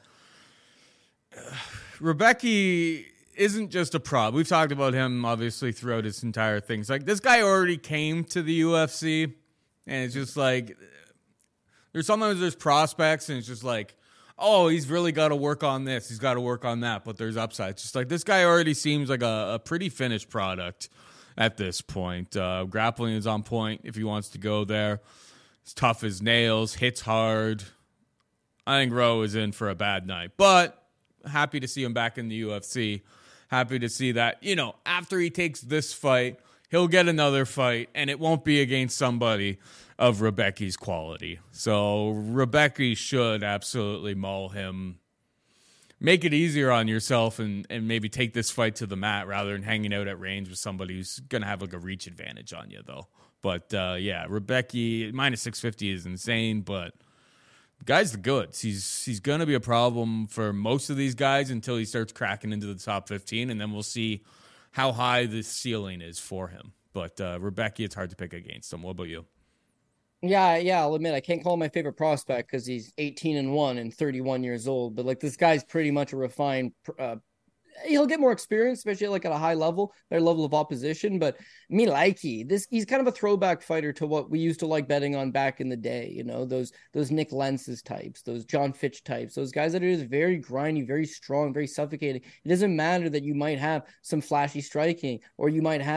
S1: Rebecki isn't just a prop. We've talked about him, obviously, throughout his entire thing. It's like, this guy already came to the UFC, and it's just like, there's prospects, and it's just like, oh, he's really got to work on this. He's got to work on that, but there's upside. It's just like, this guy already seems like a pretty finished product at this point. Grappling is on point if he wants to go there. He's tough as nails, hits hard. I think Rowe is in for a bad night, but happy to see him back in the UFC. Happy to see that, after he takes this fight, he'll get another fight, and it won't be against somebody of Rebecki's quality. So Rebecki should absolutely maul him. Make it easier on yourself and maybe take this fight to the mat rather than hanging out at range with somebody who's going to have like a reach advantage on you, though. But, Rebecki, minus 650 is insane, but the guy's the goods. He's going to be a problem for most of these guys until he starts cracking into the top 15, and then we'll see how high the ceiling is for him. But Rebecki, it's hard to pick against him. What about you?
S2: Yeah, I'll admit I can't call him my favorite prospect because he's 18-1 and 31 years old. But like, this guy's pretty much a refined. He'll get more experience, especially like at a high level, better level of opposition. But me likey, he's kind of a throwback fighter to what we used to like betting on back in the day. Those Nick Lentz's types, those John Fitch types, those guys that are just very grindy, very strong, very suffocating. It doesn't matter that you might have some flashy striking or you might have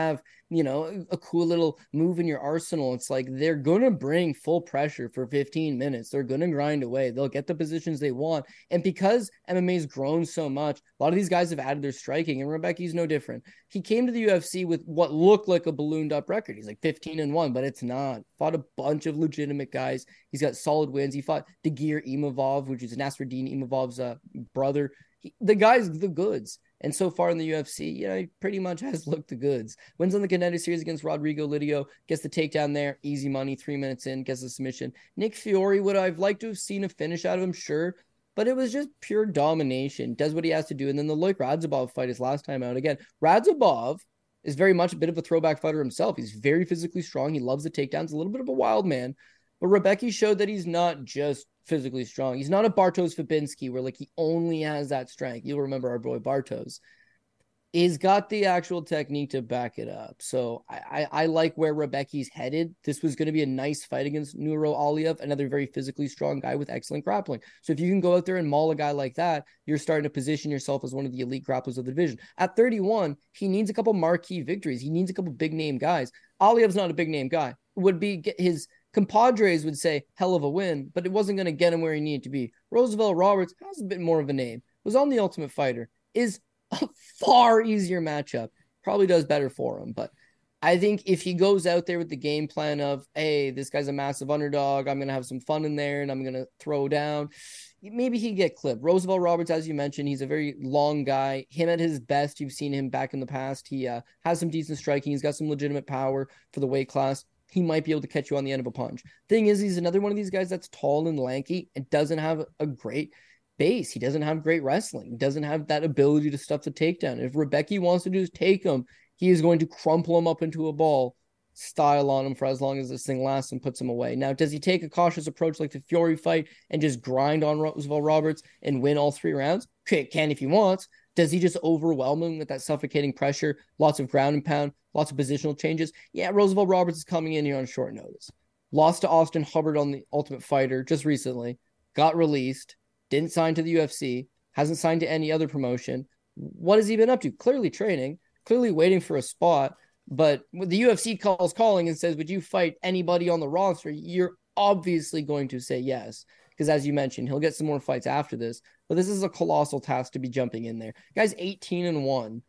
S2: a cool little move in your arsenal. It's like they're going to bring full pressure for 15 minutes. They're going to grind away. They'll get the positions they want. And because MMA's grown so much, a lot of these guys have added their striking, and Rebecki's no different. He came to the UFC with what looked like a ballooned up record. He's like 15-1, but it's not. Fought a bunch of legitimate guys. He's got solid wins. He fought Dagir Imavov, which is Nasruddin Imavov's brother. The guy's the goods. And so far in the UFC, he pretty much has looked the goods. Wins on the Contender Series against Rodrigo Lidio, gets the takedown there, easy money, 3 minutes in, gets the submission. Nick Fiore, would I've liked to have seen a finish out of him? Sure. But it was just pure domination. Does what he has to do. And then the Loic Radzhabov fight his last time out. Again, Radzhabov is very much a bit of a throwback fighter himself. He's very physically strong. He loves the takedowns, a little bit of a wild man. But Rebecki showed that he's not just physically strong. He's not a Bartosz Fabinski where he only has that strength. You'll remember our boy Bartosz. He's got the actual technique to back it up. So I like where Rebecki's headed. This was going to be a nice fight against Nuro Aliev, another very physically strong guy with excellent grappling. So if you can go out there and maul a guy like that, you're starting to position yourself as one of the elite grapplers of the division. At 31, he needs a couple marquee victories. He needs a couple big name guys. Aliev's not a big name guy. Would be his compadres would say hell of a win, but it wasn't going to get him where he needed to be. Roosevelt Roberts has a bit more of a name. Was on the Ultimate Fighter. Is a far easier matchup. Probably does better for him. But I think if he goes out there with the game plan of, hey, this guy's a massive underdog, I'm going to have some fun in there and I'm going to throw down, maybe he'd get clipped. Roosevelt Roberts, as you mentioned, he's a very long guy. Him at his best, you've seen him back in the past. He has some decent striking. He's got some legitimate power for the weight class. He might be able to catch you on the end of a punch. Thing is, he's another one of these guys that's tall and lanky and doesn't have a great base. He doesn't have great wrestling. He doesn't have that ability to stuff the takedown. If Rebecki wants to do is take him, he is going to crumple him up into a ball, style on him for as long as this thing lasts and puts him away. Now, does he take a cautious approach like the Fiore fight and just grind on Roosevelt Roberts and win all 3 rounds? Can if he wants. Does he just overwhelm him with that suffocating pressure, lots of ground and pound, lots of positional changes? Yeah, Roosevelt Roberts is coming in here on short notice. Lost to Austin Hubbard on the Ultimate Fighter just recently, got released, didn't sign to the UFC, hasn't signed to any other promotion. What has he been up to? Clearly training, clearly waiting for a spot. But when the UFC calling and says, would you fight anybody on the roster? You're obviously going to say yes. Because as you mentioned, he'll get some more fights after this. But this is a colossal task to be jumping in there. Guy's 18-1.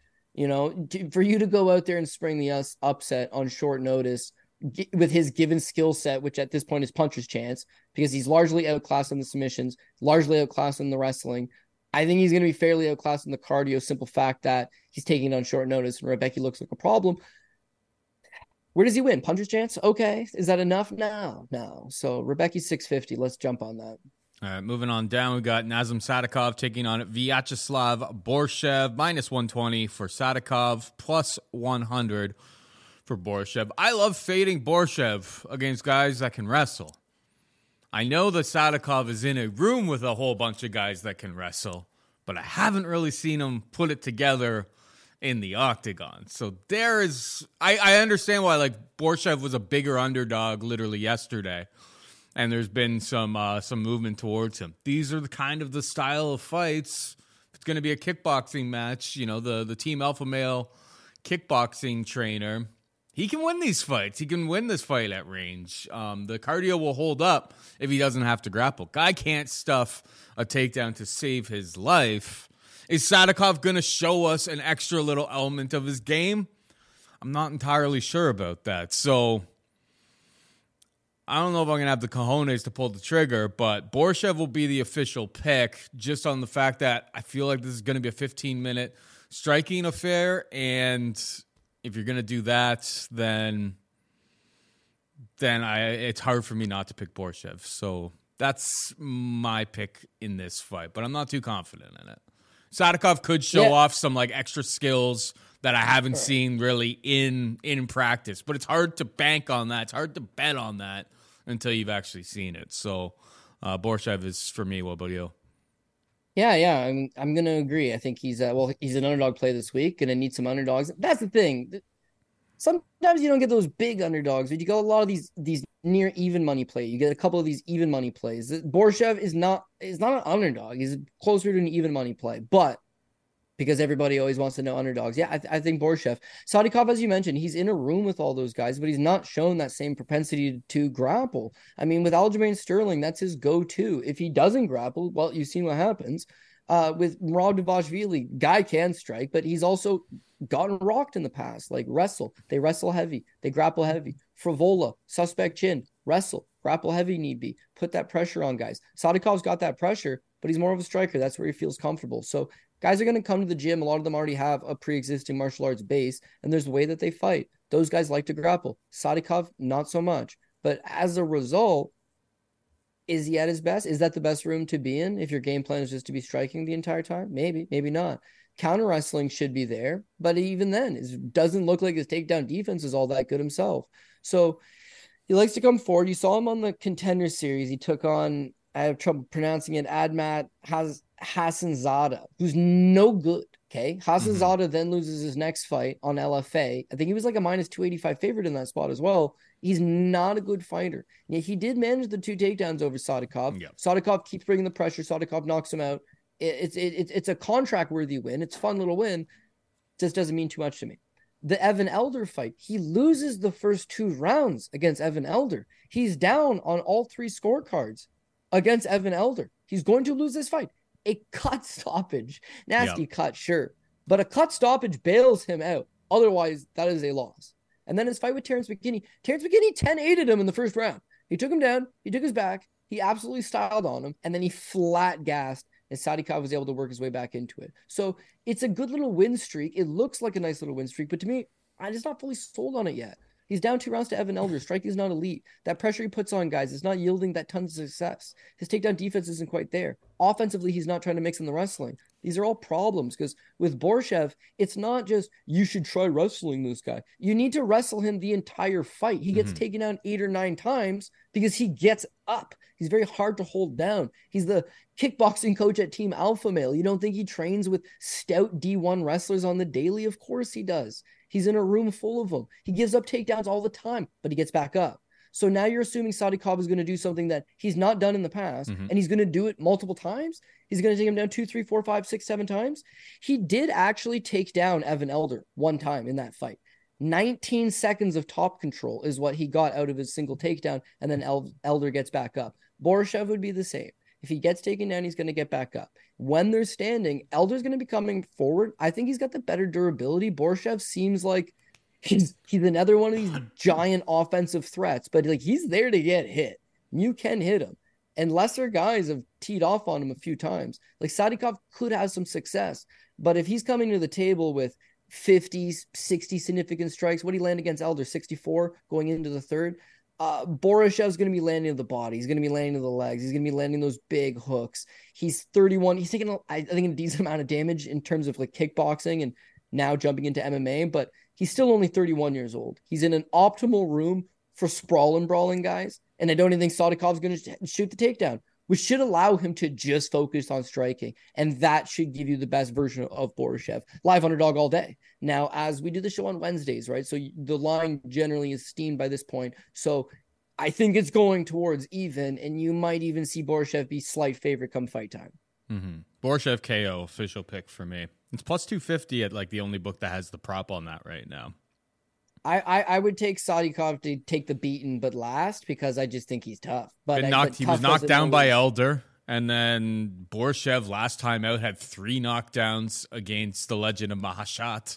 S2: For you to go out there and spring the upset on short notice with his given skill set, which at this point is puncher's chance, because he's largely outclassed in the submissions, largely outclassed in the wrestling. I think he's going to be fairly outclassed in the cardio, simple fact that he's taking it on short notice and Rebecki looks like a problem. Where does he win? Puncher's chance? Okay. Is that enough? No. So Rebecki's 650. Let's jump on that.
S1: All right, moving on down, we got Nazem Sadikov taking on Vyacheslav Borshev, minus 120 for Sadikov, plus 100 for Borshev. I love fading Borshev against guys that can wrestle. I know that Sadikov is in a room with a whole bunch of guys that can wrestle, but I haven't really seen him put it together in the octagon. So there is, I understand why Borshev was a bigger underdog literally yesterday, and there's been some movement towards him. These are the style of fights. If it's going to be a kickboxing match, the Team Alpha Male kickboxing trainer, he can win these fights. He can win this fight at range. The cardio will hold up if he doesn't have to grapple. Guy can't stuff a takedown to save his life. Is Sadikov going to show us an extra little element of his game? I'm not entirely sure about that. So I don't know if I'm going to have the cojones to pull the trigger, but Borshev will be the official pick just on the fact that I feel like this is going to be a 15-minute striking affair, and if you're going to do that, then it's hard for me not to pick Borshev. So that's my pick in this fight, but I'm not too confident in it. Sadikov could show off some extra skills that I haven't seen really in practice, but it's hard to bank on that. It's hard to bet on that until you've actually seen it. So Borshev is for me. What about you?
S2: Yeah, I'm gonna agree. I think he's an underdog play this week. Gonna need some underdogs. That's the thing. Sometimes you don't get those big underdogs, but you got a lot of these near even money play. You get a couple of these even money plays. Borshev is not an underdog. He's closer to an even money play, but because everybody always wants to know underdogs. Yeah, I think Borshev. Sadikov, as you mentioned, he's in a room with all those guys, but he's not shown that same propensity to grapple. I mean, with Aljamain Sterling, that's his go-to. If he doesn't grapple, well, you've seen what happens. With Merab Dvalishvili, guy can strike, but he's also gotten rocked in the past. Like wrestle, they wrestle heavy, they grapple heavy. Frivola, suspect chin, wrestle, grapple heavy need be. Put that pressure on guys. Sadikov's got that pressure, but he's more of a striker. That's where he feels comfortable. So guys are going to come to the gym. A lot of them already have a pre-existing martial arts base, and there's a way that they fight. Those guys like to grapple. Sadikov, not so much. But as a result, is he at his best? Is that the best room to be in if your game plan is just to be striking the entire time? Maybe, maybe not. Counter wrestling should be there, but even then, it doesn't look like his takedown defense is all that good himself. So he likes to come forward. You saw him on the Contender Series. He took on, I have trouble pronouncing it, Admat Hassanzada, who's no good. Okay. Hassanzada then loses his next fight on LFA. I think he was like a minus 285 favorite in that spot as well. He's not a good fighter. Yet he did manage the 2 takedowns over Sadikov. Yep. Sadikov keeps bringing the pressure. Sadikov knocks him out. It's a contract worthy win. It's a fun little win. Just doesn't mean too much to me. The Evan Elder fight, he loses the first 2 rounds against Evan Elder. He's down on all 3 scorecards against Evan Elder. He's going to lose this fight. A cut stoppage, nasty cut, sure, but a cut stoppage bails him out. Otherwise, that is a loss. And then his fight with Terrence McKinney 10-8'd him in the first round. He took him down. He took his back. He absolutely styled on him. And then he flat gassed, and Sadikov was able to work his way back into it. So it's a good little win streak. It looks like a nice little win streak, but to me, I'm just not fully sold on it yet. He's down 2 rounds to Evan Elder. Striking is not elite. That pressure he puts on guys is not yielding that tons of success. His takedown defense isn't quite there. Offensively, he's not trying to mix in the wrestling. These are all problems because with Borshev, it's not just you should try wrestling this guy. You need to wrestle him the entire fight. He gets taken down 8 or 9 times because he gets up. He's very hard to hold down. He's the kickboxing coach at Team Alpha Male. You don't think he trains with stout D1 wrestlers on the daily? Of course he does. He's in a room full of them. He gives up takedowns all the time, but he gets back up. So now you're assuming Sadikov is going to do something that he's not done in the past, and he's going to do it multiple times. He's going to take him down 2, 3, 4, 5, 6, 7 times. He did actually take down Evan Elder one time in that fight. 19 seconds of top control is what he got out of his single takedown, and then Elder gets back up. Borshev would be the same. If he gets taken down, he's going to get back up. When they're standing, Elder's going to be coming forward. I think he's got the better durability. Borshev seems like he's another one of these giant offensive threats, but like he's there to get hit. You can hit him. And lesser guys have teed off on him a few times. Like Sadikov could have some success, but if he's coming to the table with 50, 60 significant strikes, what did he land against Elder? 64 going into the third. Borishev's going to be landing to the body. He's going to be landing to the legs. He's going to be landing those big hooks. He's 31. He's taking, I think, a decent amount of damage in terms of like kickboxing and now jumping into MMA, but he's still only 31 years old. He's in an optimal room for sprawling, brawling guys. And I don't even think Sadikov's going to shoot the takedown, which should allow him to just focus on striking. And that should give you the best version of Borishev. Live underdog all day. Now, as we do the show on Wednesdays, right? So the line generally is steamed by this point. So I think it's going towards even, and you might even see Borishev be slight favorite come fight time.
S1: Borishev KO, official pick for me. It's plus 250 at like the only book that has the prop on that right now.
S2: I would take Sadikov to take the beaten, but last because I just think he's tough. But
S1: he was knocked down by Elder, and then Borishev last time out had 3 knockdowns against the legend of Mahashat.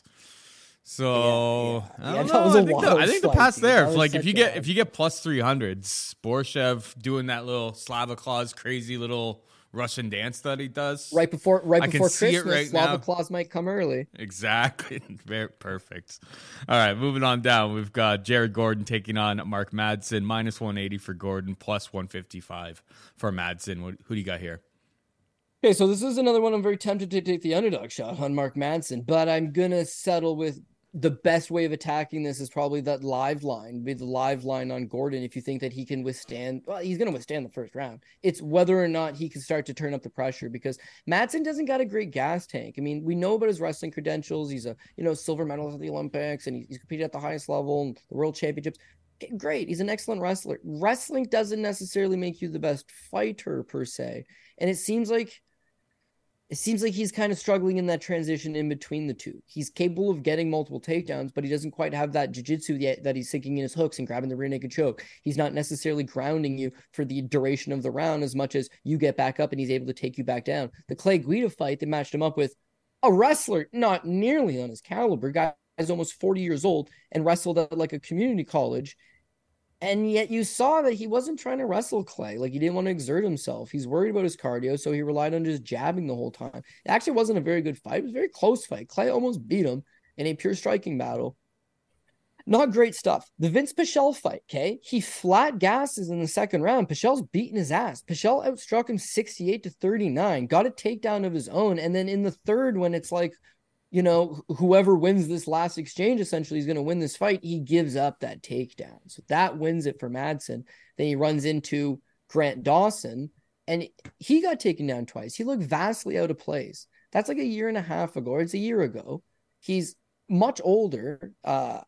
S1: So I think the pass there. Like if you get plus 300s, Borishev doing that little Slava Claus crazy little Russian dance that he does
S2: right before Christmas. Right, Slava Claus might come early.
S1: Exactly. Very perfect. All right, moving on down. We've got Jared Gordon taking on Mark Madsen. Minus 180 for Gordon, plus 155 for Madsen. Who do you got here?
S2: Okay, so this is another one I'm very tempted to take the underdog shot on Mark Madsen, but I'm gonna settle with the best way of attacking this is probably that live line, be the live line on Gordon. If you think that he can withstand, well, he's going to withstand the first round. It's whether or not he can start to turn up the pressure because Madsen doesn't got a great gas tank. I mean, we know about his wrestling credentials. He's a, silver medalist at the Olympics and he's competed at the highest level and the world championships. Great. He's an excellent wrestler. Wrestling doesn't necessarily make you the best fighter per se. And it seems like It seems like he's kind of struggling in that transition in between the two. He's capable of getting multiple takedowns, but he doesn't quite have that jiu-jitsu yet that he's sinking in his hooks and grabbing the rear naked choke. He's not necessarily grounding you for the duration of the round as much as you get back up and he's able to take you back down. The Clay Guida fight, they matched him up with a wrestler not nearly on his caliber. Guy is almost 40 years old and wrestled at like a community college. And yet you saw that he wasn't trying to wrestle Clay. Like he didn't want to exert himself. He's worried about his cardio, so he relied on just jabbing the whole time. It actually wasn't a very good fight. It was a very close fight. Clay almost beat him in a pure striking battle. Not great stuff. The Vince Pichel fight, okay? He flat gasses in the second round. Pichel's beating his ass. Pichel outstruck him 68-39, got a takedown of his own. And then in the third, when it's like, whoever wins this last exchange essentially is going to win this fight, he gives up that takedown. So that wins it for Madsen. Then he runs into Grant Dawson, and he got taken down twice. He looked vastly out of place. That's like a year and a half ago, or it's a year ago. He's much older. I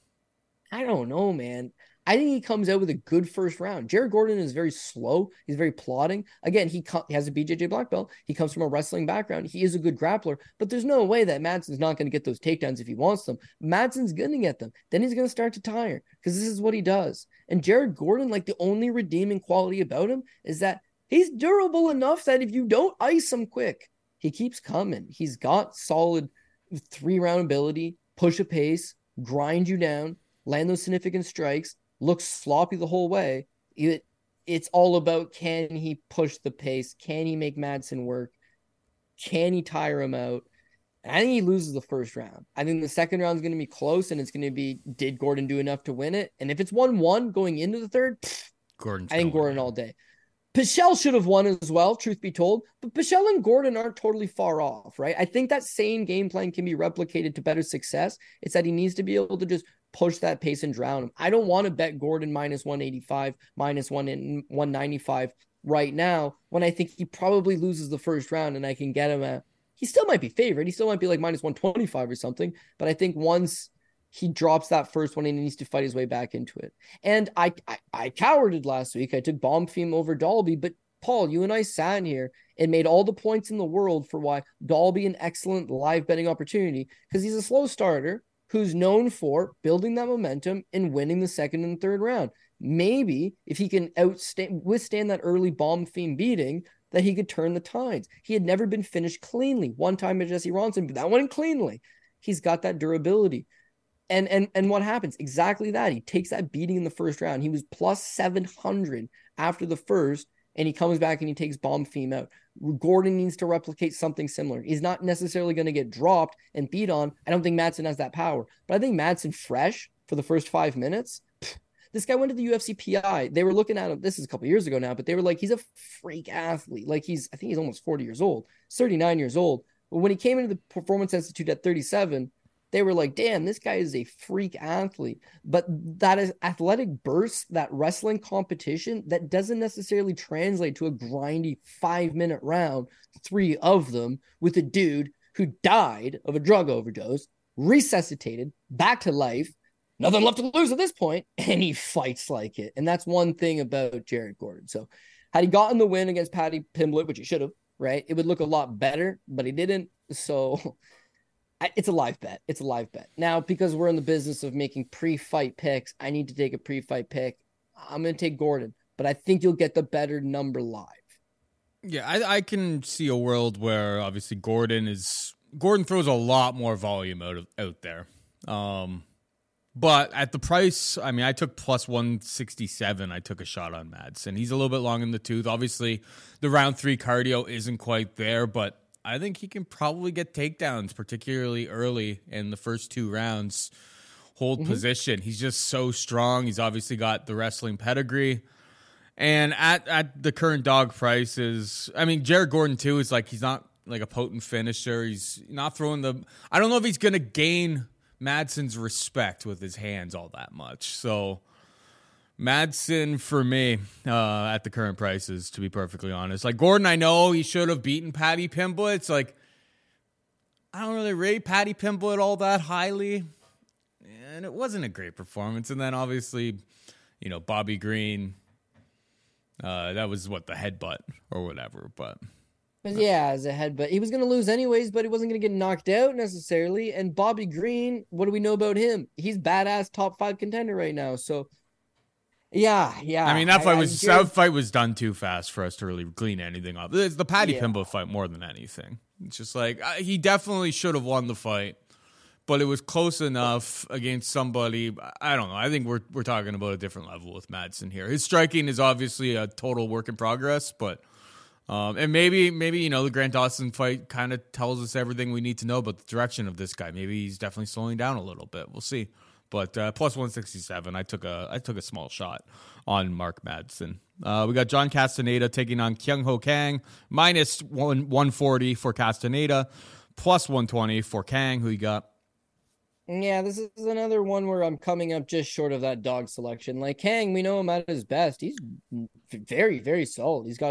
S2: don't know, man. I think he comes out with a good first round. Jared Gordon is very slow. He's very plodding. Again, he has a BJJ black belt. He comes from a wrestling background. He is a good grappler, but there's no way that Madsen's not going to get those takedowns if he wants them. Madsen's going to get them. Then he's going to start to tire because this is what he does. And Jared Gordon, like the only redeeming quality about him is that he's durable enough that if you don't ice him quick, he keeps coming. He's got solid 3-round ability, push a pace, grind you down, land those significant strikes, looks sloppy the whole way. It's all about, can he push the pace? Can he make Madsen work? Can he tire him out? I think he loses the first round. I think the second round is going to be close, and it's going to be, did Gordon do enough to win it? And if it's 1-1 going into the third, I think Gordon all day. Pichel should have won as well, truth be told, but Pichel and Gordon aren't totally far off, right? I think that same game plan can be replicated to better success. It's that he needs to be able to just push that pace and drown him. I don't want to bet Gordon minus 185, minus 195 right now when I think he probably loses the first round and I can get him at, he still might be favored. He still might be like minus 125 or something, but I think once he drops that first one and he needs to fight his way back into it. And I cowarded last week. I took Bonfim over Dalby, but Paul, you and I sat in here and made all the points in the world for why Dalby an excellent live betting opportunity, because he's a slow starter who's known for building that momentum and winning the second and third round. Maybe if he can withstand that early Bonfim beating, that he could turn the tides. He had never been finished cleanly. One time at Jesse Ronson, but that went cleanly. He's got that durability. And what happens? Exactly that. He takes that beating in the first round. He was plus 700 after the first, and he comes back and he takes Bonfim out. Gordon needs to replicate something similar. He's not necessarily going to get dropped and beat on. I don't think Madsen has that power, but I think Madsen fresh for the first 5 minutes. This guy went to the UFC PI. They were looking at him. This is a couple years ago now, but they were like, he's a freak athlete. Like I think he's almost 40 years old, 39 years old. But when he came into the Performance Institute at 37, they were like, damn, this guy is a freak athlete. But that is athletic burst, that wrestling competition, that doesn't necessarily translate to a grindy 5-minute round, 3 of them, with a dude who died of a drug overdose, resuscitated, back to life, nothing left to lose at this point, and he fights like it. And that's one thing about Jared Gordon. So had he gotten the win against Paddy Pimblett, which he should have, right, it would look a lot better, but he didn't. So it's a live bet. It's a live bet. Now, because we're in the business of making pre-fight picks, I need to take a pre-fight pick. I'm going to take Gordon, but I think you'll get the better number live.
S1: Yeah, I can see a world where obviously Gordon throws a lot more volume out there. But at the price, I mean, I took plus 167. I took a shot on Madsen. He's a little bit long in the tooth. Obviously, the round 3 cardio isn't quite there, but I think he can probably get takedowns, particularly early in the first 2 rounds. Hold position. He's just so strong. He's obviously got the wrestling pedigree. And at the current dog prices, I mean, Jared Gordon too is like, he's not like a potent finisher. He's not throwing I don't know if he's going to gain Madsen's respect with his hands all that much. So Madsen for me at the current prices, to be perfectly honest. Like Gordon, I know he should have beaten Paddy Pimblett. It's like, I don't really rate Paddy Pimblett all that highly. And it wasn't a great performance. And then obviously, Bobby Green, that was the headbutt or whatever. But
S2: But yeah, as a headbutt, he was going to lose anyways, but he wasn't going to get knocked out necessarily. And Bobby Green, what do we know about him? He's badass top 5 contender right now. So yeah,
S1: I mean, that fight was done too fast for us to really glean anything off. It's the Paddy Pimblett fight more than anything. It's just like he definitely should have won the fight, but it was close enough against somebody. I don't know. I think we're talking about a different level with Madsen here. His striking is obviously a total work in progress, but and maybe the Grant Dawson fight kind of tells us everything we need to know about the direction of this guy. Maybe he's definitely slowing down a little bit. We'll see. But plus 167, I took a small shot on Mark Madsen. We got John Castaneda taking on Kyung Ho Kang, minus 140 for Castaneda, plus 120 for Kang. Who you got?
S2: Yeah, this is another one where I'm coming up just short of that dog selection. Like Kang, we know him at his best. He's very, very solid. He's got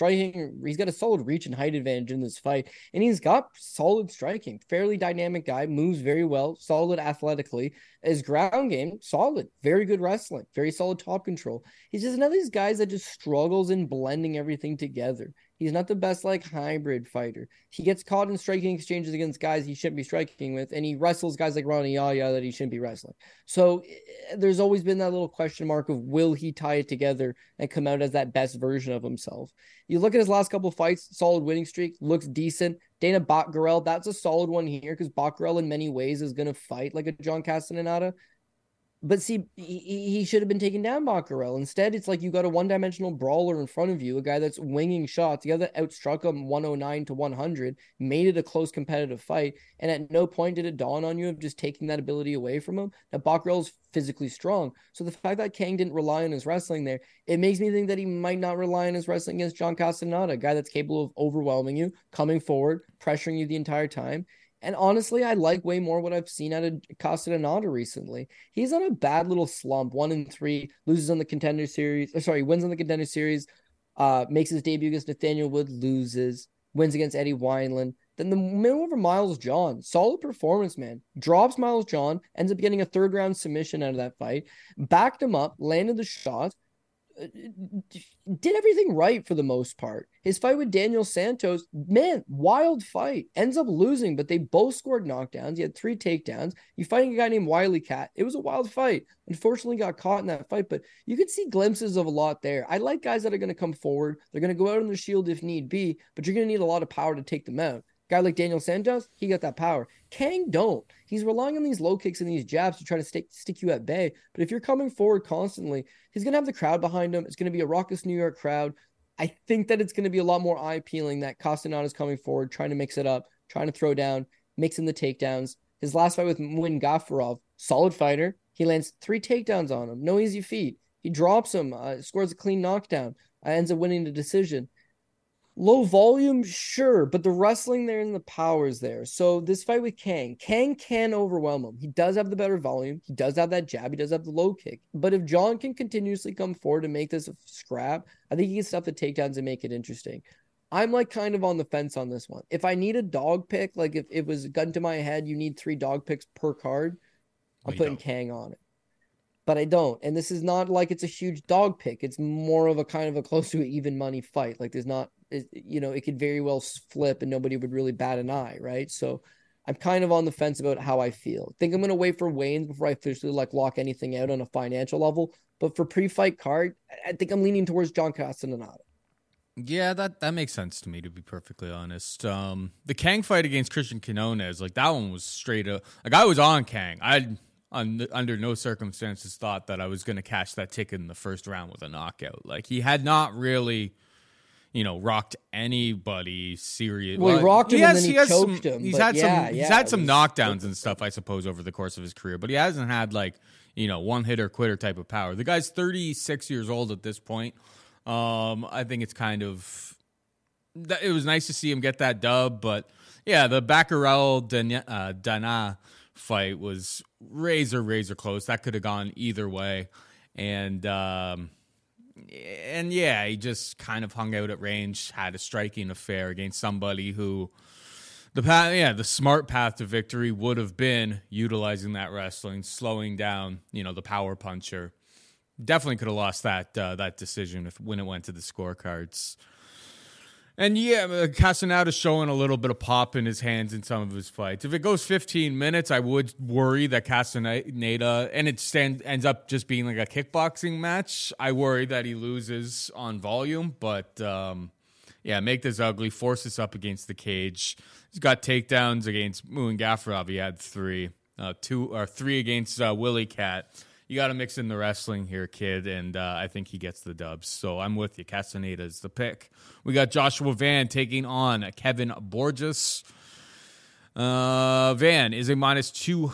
S2: a solid reach and height advantage in this fight, and he's got solid striking. Fairly dynamic guy, moves very well, solid athletically. His ground game, solid, very good wrestling, very solid top control. He's just another of these guys that just struggles in blending everything together. He's not the best hybrid fighter. He gets caught in striking exchanges against guys he shouldn't be striking with, and he wrestles guys like Ronnie Yaya that he shouldn't be wrestling. So there's always been that little question mark of will he tie it together and come out as that best version of himself. You look at his last couple of fights, solid winning streak, looks decent. Dana Botgarel, that's a solid one here because Botgarel in many ways is going to fight like a John Castaneda. But see, he should have been taking down Baccarel. Instead, it's like you got a one-dimensional brawler in front of you, a guy that's winging shots. The other outstruck him 109 to 100, made it a close competitive fight, and at no point did it dawn on you of just taking that ability away from him. Now, Baccarel's physically strong, so the fact that Kang didn't rely on his wrestling there, it makes me think that he might not rely on his wrestling against John Castaneda, a guy that's capable of overwhelming you, coming forward, pressuring you the entire time. And honestly, I like way more what I've seen out of Castaneda recently. He's on a bad little slump, 1-3, loses on the contender series. Wins on the contender series, makes his debut against Nathaniel Wood, loses, wins against Eddie Wineland. Then the middle over Miles John, solid performance, man. Drops Miles John, ends up getting a 3rd round submission out of that fight, backed him up, landed the shot, did everything right for the most part. His fight with Daniel Santos, man, wild fight. Ends up losing, but they both scored knockdowns. He had 3 takedowns. You fighting a guy named Wiley Cat. It was a wild fight. Unfortunately, got caught in that fight, but you could see glimpses of a lot there. I like guys that are going to come forward. They're going to go out on their shield if need be, but you're going to need a lot of power to take them out. Guy like Daniel Santos, he got that power. Kang don't. He's relying on these low kicks and these jabs to try to stick you at bay. But if you're coming forward constantly, he's going to have the crowd behind him. It's going to be a raucous New York crowd. I think that it's going to be a lot more eye-appealing that Castaneda is coming forward, trying to mix it up, trying to throw down, mixing the takedowns. His last fight with Muin Gafurov, solid fighter. He lands 3 takedowns on him. No easy feat. He drops him, scores a clean knockdown, ends up winning the decision. Low volume, sure, but the wrestling there and the power is there. So this fight with Kang can overwhelm him. He does have the better volume. He does have that jab. He does have the low kick. But if John can continuously come forward and make this a scrap, I think he can stuff the takedowns and make it interesting. I'm kind of on the fence on this one. If I need a dog pick, if it was a gun to my head, you need 3 dog picks per card, I'm putting Kang on it. But I don't. And this is not like it's a huge dog pick. It's more of a kind of a close to an even money fight. There's not, it could very well flip and nobody would really bat an eye, right? So I'm kind of on the fence about how I feel. I think I'm going to wait for weigh-ins before I officially lock anything out on a financial level. But for pre-fight card, I think I'm leaning towards John Castaneda.
S1: Yeah, that makes sense to me, to be perfectly honest. The Kang fight against Christian Quinones, that one was straight up. I was on Kang. Under no circumstances thought that I was going to cash that ticket in the first round with a knockout. He had not really, rocked anybody serious.
S2: Well, he rocked him and then he choked him.
S1: He's had some knockdowns and stuff, I suppose, over the course of his career, but he hasn't had one hitter quitter type of power. The guy's 36 years old at this point. I think it's it was nice to see him get that dub, but yeah, the Baccarel Dana fight was razor close. That could have gone either way. And yeah, he just kind of hung out at range, had a striking affair against somebody who the smart path to victory would have been utilizing that wrestling, slowing down, the power puncher. Definitely could have lost that decision when it went to the scorecards. And Castaneda's showing a little bit of pop in his hands in some of his fights. If it goes 15 minutes, I would worry that Castaneda, and it ends up just being like a kickboxing match. I worry that he loses on volume, but make this ugly, force this up against the cage. He's got takedowns against Muin Gafurov. He had 3, 3 against Willie Cat. You got to mix in the wrestling here, kid, and I think he gets the dubs. So I'm with you. Castaneda is the pick. We got Joshua Van taking on Kevin Borges. Van is a minus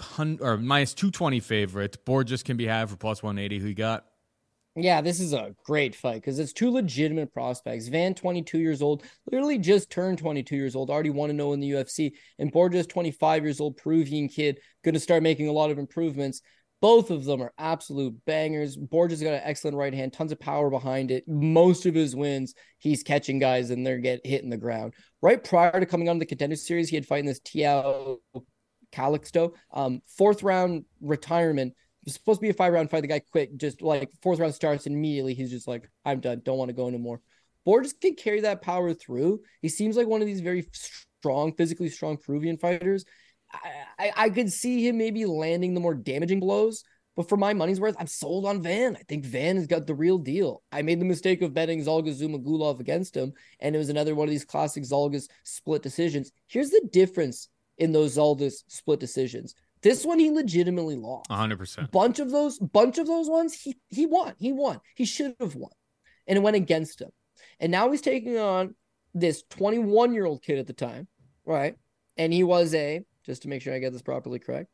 S1: 220 favorite. Borges can be had for plus 180. Who you got?
S2: Yeah, this is a great fight because it's two legitimate prospects. Van, 22 years old, literally just turned 22 years old, already 1-0 in the UFC. And Borges, 25 years old, Peruvian kid, going to start making a lot of improvements. Both of them are absolute bangers. Borges got an excellent right hand, tons of power behind it. Most of his wins, he's catching guys and they're getting hit in the ground. Right prior to coming on the Contender Series, he had fighting this Tiao Calixto. 4th round retirement. It was supposed to be a 5-round fight. The guy quit, just like 4th round starts and immediately he's just like, I'm done. Don't want to go anymore. Borges can carry that power through. He seems like one of these very strong, physically strong Peruvian fighters. I could see him maybe landing the more damaging blows, but for my money's worth, I'm sold on Van. I think Van has got the real deal. I made the mistake of betting Zhalgas Zhumagulov against him, and it was another one of these classic Zhalgas split decisions. Here's the difference in those Zhalgas split decisions. This one he legitimately lost.
S1: 100%.
S2: Bunch of those ones he won. He should have won, and it went against him. And now he's taking on this 21-year-old kid at the time, right? And he was just to make sure I get this properly correct,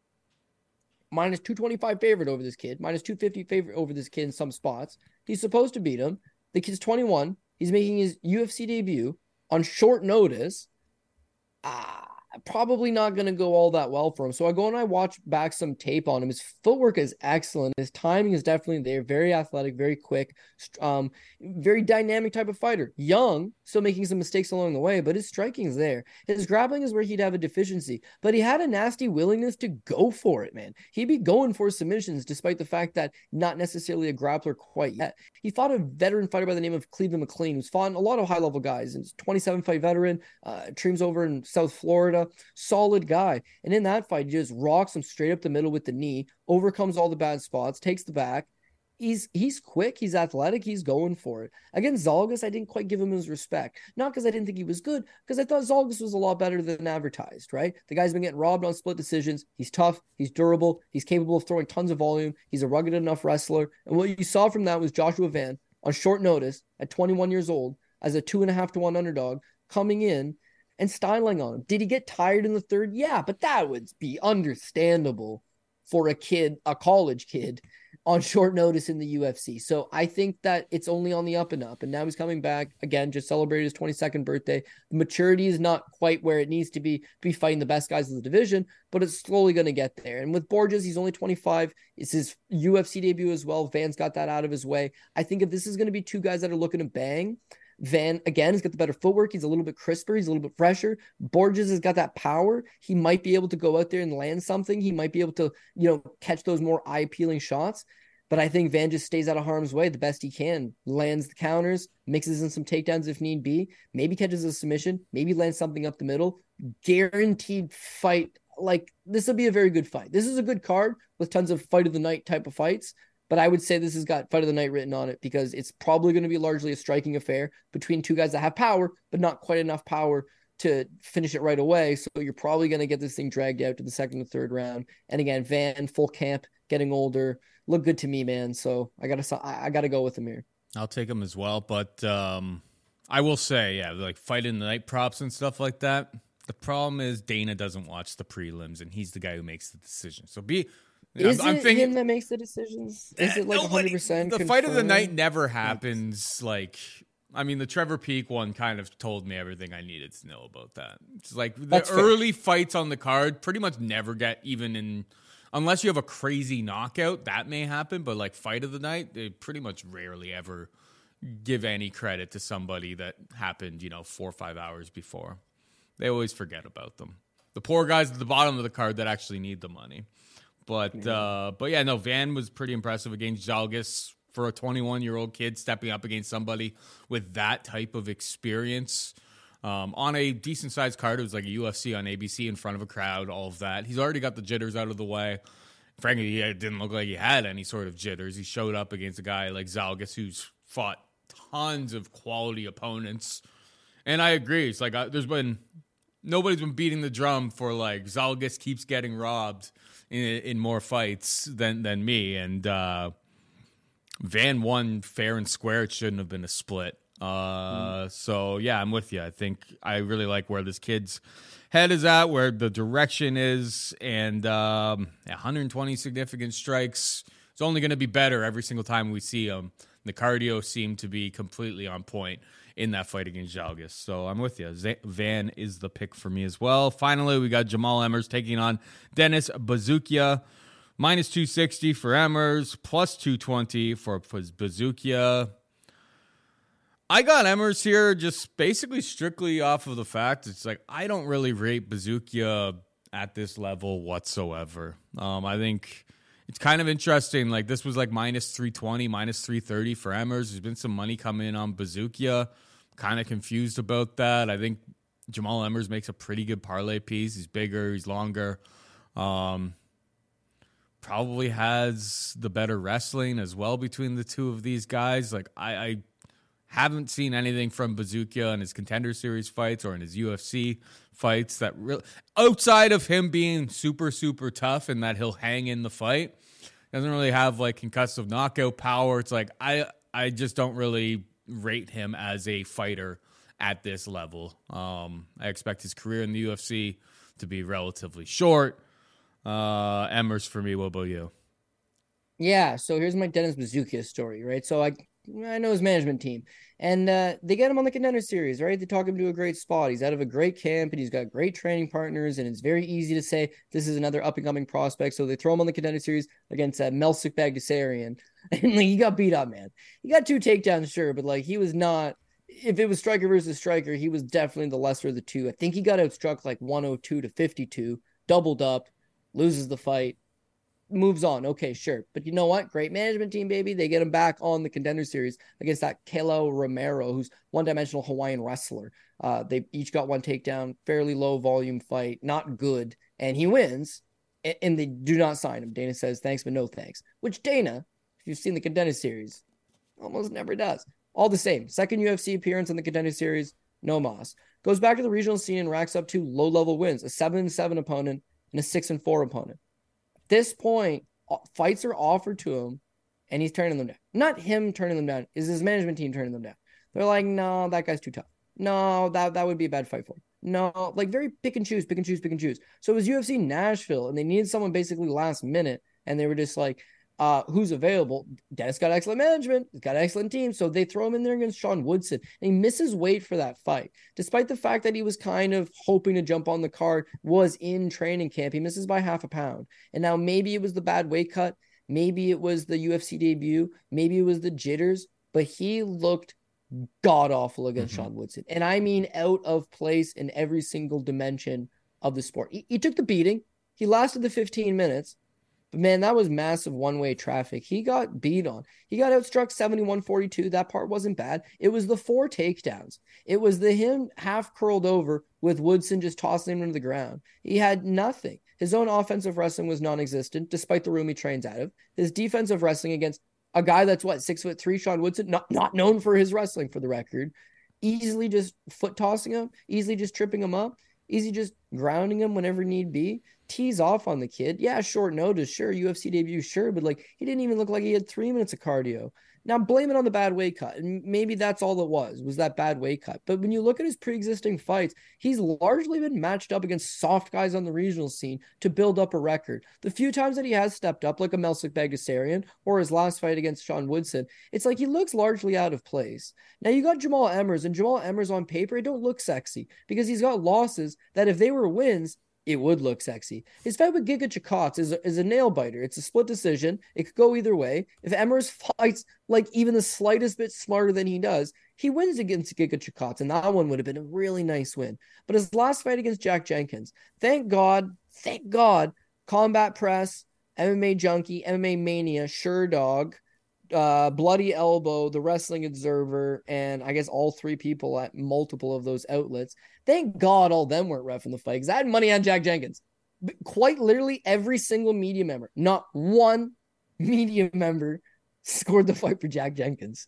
S2: minus 225 favorite over this kid, minus 250 favorite over this kid in some spots. He's supposed to beat him. The kid's 21. He's making his UFC debut on short notice. Probably not going to go all that well for him. So I go and I watch back some tape on him. His footwork is excellent. His timing is definitely there. Very athletic, very quick, very dynamic type of fighter. Young, still making some mistakes along the way, but his striking is there. His grappling is where he'd have a deficiency, but he had a nasty willingness to go for it, man. He'd be going for submissions despite the fact that not necessarily a grappler quite yet. He fought a veteran fighter by the name of Cleveland McLean, who's fought a lot of high-level guys. And 27-fight veteran, trains over in South Florida. Solid guy. And in that fight, he just rocks him straight up the middle with the knee, overcomes all the bad spots, takes the back. He's quick, he's athletic, he's going for it. Against Zhalgas, I didn't quite give him his respect. Not because I didn't think he was good, because I thought Zhalgas was a lot better than advertised, right? The guy's been getting robbed on split decisions. He's tough, he's durable, he's capable of throwing tons of volume, he's a rugged enough wrestler. And what you saw from that was Joshua Van, on short notice, at 21 years old, as a 2.5-1 underdog, coming in and styling on him. Did he get tired in the third? Yeah, but that would be understandable for a college kid on short notice in the UFC. So I think that it's only on the up and up. And now he's coming back again, just celebrated his 22nd birthday. The maturity is not quite where it needs to be fighting the best guys in the division, but it's slowly going to get there. And with Borges, he's only 25. It's his UFC debut as well. Van's got that out of his way. I think if this is going to be two guys that are looking to bang, Van, again, has got the better footwork. He's a little bit crisper. He's a little bit fresher. Borges has got that power. He might be able to go out there and land something. He might be able to, catch those more eye-appealing shots. But I think Van just stays out of harm's way the best he can. Lands the counters, mixes in some takedowns if need be. Maybe catches a submission. Maybe lands something up the middle. Guaranteed fight. Like, this will be a very good fight. This is a good card with tons of fight of the night type of fights. But I would say this has got fight of the night written on it because it's probably going to be largely a striking affair between two guys that have power, but not quite enough power to finish it right away. So you're probably going to get this thing dragged out to the second or third round. And again, Van, full camp, getting older, look good to me, man. So I gotta go with him here.
S1: I'll take him as well. But I will say, like fight in the night props and stuff like that. The problem is Dana doesn't watch the prelims, and he's the guy who makes the decision. So
S2: Is I'm thinking, him that makes the decisions? Is it like 100%?
S1: The fight of the night never happens. Like, I mean, the Trevor Peak one kind of told me everything I needed to know about that. It's like the early fights on the card pretty much never get even in, unless you have a crazy knockout, that may happen. But like fight of the night, they pretty much rarely ever give any credit to somebody that happened, 4 or 5 hours before. They always forget about them. The poor guys at the bottom of the card that actually need the money. But Van was pretty impressive against Zhalgas. for a 21-year-old kid stepping up against somebody with that type of experience. On a decent-sized card, it was like a UFC on ABC in front of a crowd, all of that. He's already got the jitters out of the way. Frankly, it didn't look like he had any sort of jitters. He showed up against a guy like Zalgas, who's fought tons of quality opponents. And I agree. It's like nobody's been beating the drum for like Zalgas keeps getting robbed in more fights than me. And Van won fair and square. It shouldn't have been a split. So yeah, I'm with you. I think I really like where this kid's head is at, where the direction is, and 120 significant strikes. It's only going to be better every single time we see him. The cardio seemed to be completely on point in that fight against Zalgas. So I'm with you. Van is the pick for me as well. Finally, we got Jamal Emmers taking on Denis Buzukja. Minus 260 for Emmers, plus 220 for Buzukja. I got Emmers here just basically strictly off of the fact it's like I don't really rate Buzukja at this level whatsoever. I think it's kind of interesting. Like this was like minus 320, minus 330 for Emmers. There's been some money coming in on Buzukja. Kind of confused about that. I think Jamal Emmers makes a pretty good parlay piece. He's bigger, he's longer. Probably has the better wrestling as well between the two of these guys. Like I haven't seen anything from Buzukja in his Contender Series fights or in his UFC fights that really, outside of him being super, super tough and that he'll hang in the fight, doesn't really have like concussive knockout power. It's like I just don't really rate him as a fighter at this level. I expect his career in the UFC to be relatively short. Emmers for me. What about you?
S2: Yeah, so here's my Denis Buzukja story, right? So I know his management team, and they get him on the Contender Series, right? They talk him to a great spot. He's out of a great camp, and he's got great training partners, and it's very easy to say this is another up-and-coming prospect. So they throw him on the Contender Series against Melsik Bagdasaryan, and like he got beat up, man. He got 2 takedowns, sure, but like he was not. If it was striker versus striker, he was definitely the lesser of the two. I think he got outstruck like 102 to 52, doubled up, loses the fight. Moves on. Okay, sure. But you know what? Great management team, baby. They get him back on the Contender Series against that Kelo Romero, who's one-dimensional Hawaiian wrestler. They each got 1 takedown, fairly low volume fight, not good. And he wins, and they do not sign him. Dana says, thanks, but no thanks. Which Dana, if you've seen the Contender Series, almost never does. All the same. Second UFC appearance in the Contender Series, no mas. Goes back to the regional scene and racks up 2 low-level wins, a 7-7 opponent and a 6-4 opponent. This point, fights are offered to him, and he's turning them down. Not him turning them down, is his management team turning them down. They're like, no, that guy's too tough. No, that would be a bad fight for him. No, like very pick and choose. So it was UFC Nashville, and they needed someone basically last minute, and they were just like, who's available? Dennis got excellent management. He's got an excellent team. So they throw him in there against Sean Woodson. And he misses weight for that fight. Despite the fact that he was kind of hoping to jump on the card, was in training camp. He misses by 0.5 pound. And now maybe it was the bad weight cut. Maybe it was the UFC debut. Maybe it was the jitters. But he looked god-awful against Sean Woodson. And I mean out of place in every single dimension of the sport. He took the beating. He lasted the 15 minutes. But man, that was massive one-way traffic. He got beat on. He got outstruck 71-42. That part wasn't bad. It was the 4 takedowns. It was him half curled over with Woodson just tossing him into the ground. He had nothing. His own offensive wrestling was non-existent, despite the room he trains out of. His defensive wrestling against a guy that's 6'3", Sean Woodson, not known for his wrestling, for the record, easily just foot tossing him, easily just tripping him up, easy just grounding him whenever need be. Tease off on the kid. Yeah, short notice, sure. UFC debut, sure. But like, he didn't even look like he had 3 minutes of cardio. Now blame it on the bad weight cut. And maybe that's all it was that bad weight cut. But when you look at his pre-existing fights, he's largely been matched up against soft guys on the regional scene to build up a record. The few times that he has stepped up, like a Melsik Bagdasaryan or his last fight against Sean Woodson, it's like he looks largely out of place. Now you got Jamal Emmers, and Jamal Emmers on paper, it don't look sexy because he's got losses that if they were wins, it would look sexy. His fight with Giga Chikadze is a nail biter. It's a split decision. It could go either way. If Emmers fights like even the slightest bit smarter than he does, he wins against Giga Chikadze, and that one would have been a really nice win. But his last fight against Jack Jenkins, thank God, Combat Press, MMA Junkie, MMA Mania, Sure Dog, Bloody Elbow, the Wrestling Observer, and I guess all three people at multiple of those outlets. Thank God all them weren't reffing the fight because I had money on Jack Jenkins. Quite literally every single media member, not one media member scored the fight for Jack Jenkins.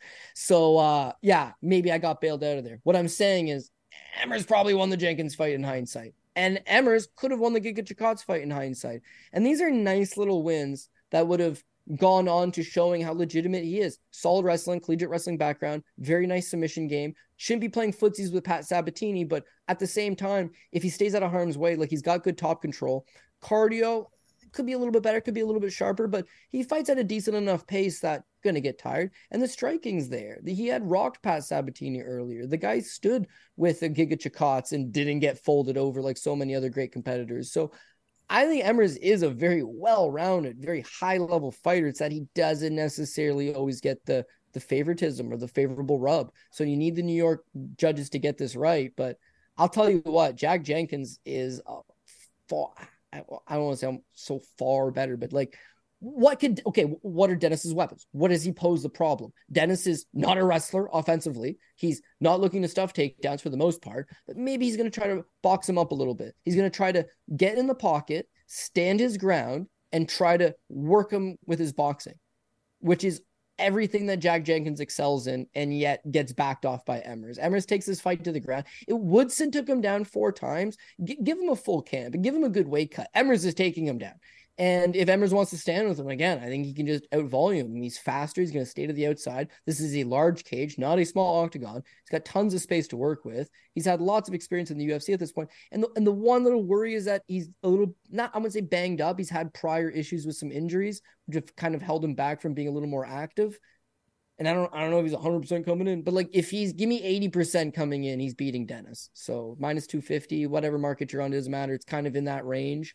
S2: So, yeah, maybe I got bailed out of there. What I'm saying is Emmers probably won the Jenkins fight in hindsight. And Emmers could have won the Giga Chikadze fight in hindsight. And these are nice little wins that would have gone on to showing how legitimate he is. Solid wrestling, collegiate wrestling background, very nice submission game. Shouldn't be playing footsies with Pat Sabatini, but at the same time, if he stays out of harm's way, like he's got good top control. Cardio could be a little bit better, could be a little bit sharper, but he fights at a decent enough pace that going to get tired. And the striking's there. He had rocked Pat Sabatini earlier. The guy stood with a Giga Chikadze and didn't get folded over like so many other great competitors. So I think Emmers is a very well-rounded, very high-level fighter. It's that he doesn't necessarily always get the favoritism or the favorable rub. So you need the New York judges to get this right. But I'll tell you what, Jack Jenkins is far, I don't want to say I'm so far better, but like, what are Dennis's weapons? What does he pose the problem? Dennis is not a wrestler offensively. He's not looking to stuff takedowns for the most part, but maybe he's going to try to box him up a little bit. He's going to try to get in the pocket, stand his ground, and try to work him with his boxing, which is everything that Jack Jenkins excels in, and yet gets backed off by Emmers. Emmers takes his fight to the ground. Woodson took him down 4 times. Give him a full camp and give him a good weight cut. Emmers is taking him down. And if Emmers wants to stand with him again, I think he can just out-volume him. He's faster. He's going to stay to the outside. This is a large cage, not a small octagon. He's got tons of space to work with. He's had lots of experience in the UFC at this point. And the one little worry is that he's a little, not, I'm going to say banged up. He's had prior issues with some injuries, which have kind of held him back from being a little more active. And I don't know if he's 100% coming in, but like if he's, give me 80% coming in, he's beating Dennis. So minus 250, whatever market you're on, doesn't matter. It's kind of in that range.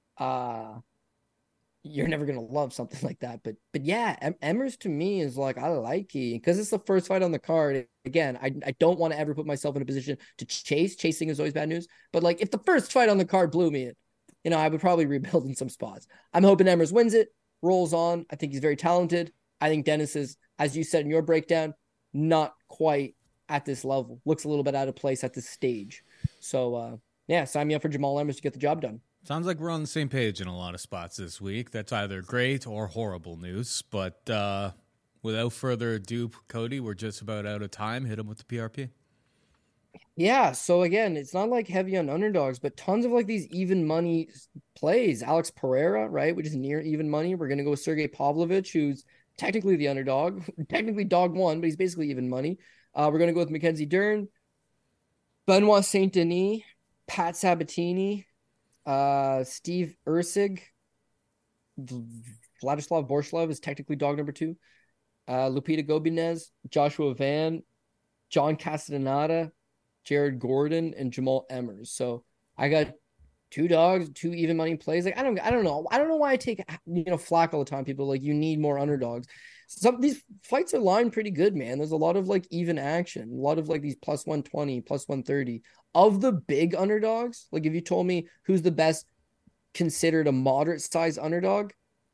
S2: You're never going to love something like that. But yeah, Emmers to me is like, I like he, because it's the first fight on the card. Again, I don't want to ever put myself in a position to chase. Chasing is always bad news. But like if the first fight on the card blew me, I would probably rebuild in some spots. I'm hoping Emmers wins it, rolls on. I think he's very talented. I think Dennis is, as you said in your breakdown, not quite at this level. Looks a little bit out of place at this stage. So yeah, sign me up for Jamal Emmers to get the job done.
S1: Sounds like we're on the same page in a lot of spots this week. That's either great or horrible news. But without further ado, Cody, we're just about out of time. Hit him with the PRP.
S2: Yeah, so again, it's not like heavy on underdogs, but tons of like these even money plays. Alex Pereira, right, which is near even money. We're going to go with Sergey Pavlovich, who's technically the underdog, technically dog one, but he's basically even money. We're going to go with Mackenzie Dern, Benoit Saint Denis, Pat Sabatini, Steve Ursig, Vladislav Borshlev is technically dog number 2, Lupita Gobinez, Joshua Van, John Castaneda, Jared Gordon, and Jamal Emmers. So I got 2 dogs, 2 even money plays. Like I don't know why I take flack all the time. People are like, you need more underdogs. Some these fights are lined pretty good, man. There's a lot of like even action, a lot of like these plus 120, plus 130 of the big underdogs. Like if you told me who's the best considered a moderate size underdog,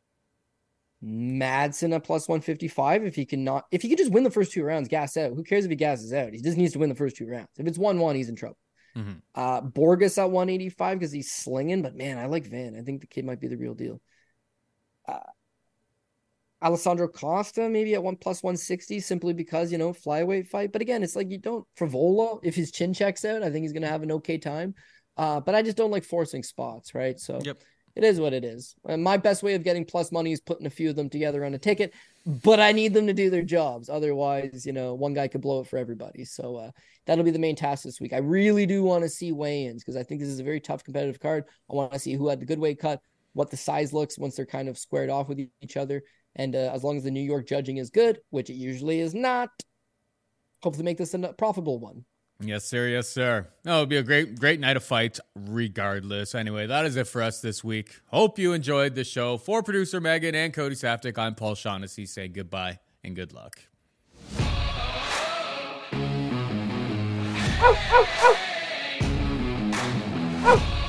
S2: Madsen at plus 155. If he could just win the first 2 rounds, gas out. Who cares if he gasses out? He just needs to win the first 2 rounds. If it's 1-1, he's in trouble. Mm-hmm. Borges at 185 because he's slinging, but man, I like Van. I think the kid might be the real deal. Alessandro Costa maybe at plus 160 simply because flyweight fight. But again, it's like Frivola, if his chin checks out, I think he's gonna have an okay time. But I just don't like forcing spots, right? So yep. It is what it is. And my best way of getting plus money is putting a few of them together on a ticket, but I need them to do their jobs. Otherwise, one guy could blow it for everybody. So that'll be the main task this week. I really do want to see weigh-ins because I think this is a very tough competitive card. I want to see who had the good weight cut, what the size looks once they're kind of squared off with each other. And as long as the New York judging is good, which it usually is not, hopefully make this a profitable one.
S1: Yes, sir. Yes, sir. Oh, it'll be a great night of fights regardless. Anyway, that is it for us this week. Hope you enjoyed the show. For producer Megan and Cody Saftik, I'm Paul Shaughnessy saying goodbye and good luck.
S3: Oh.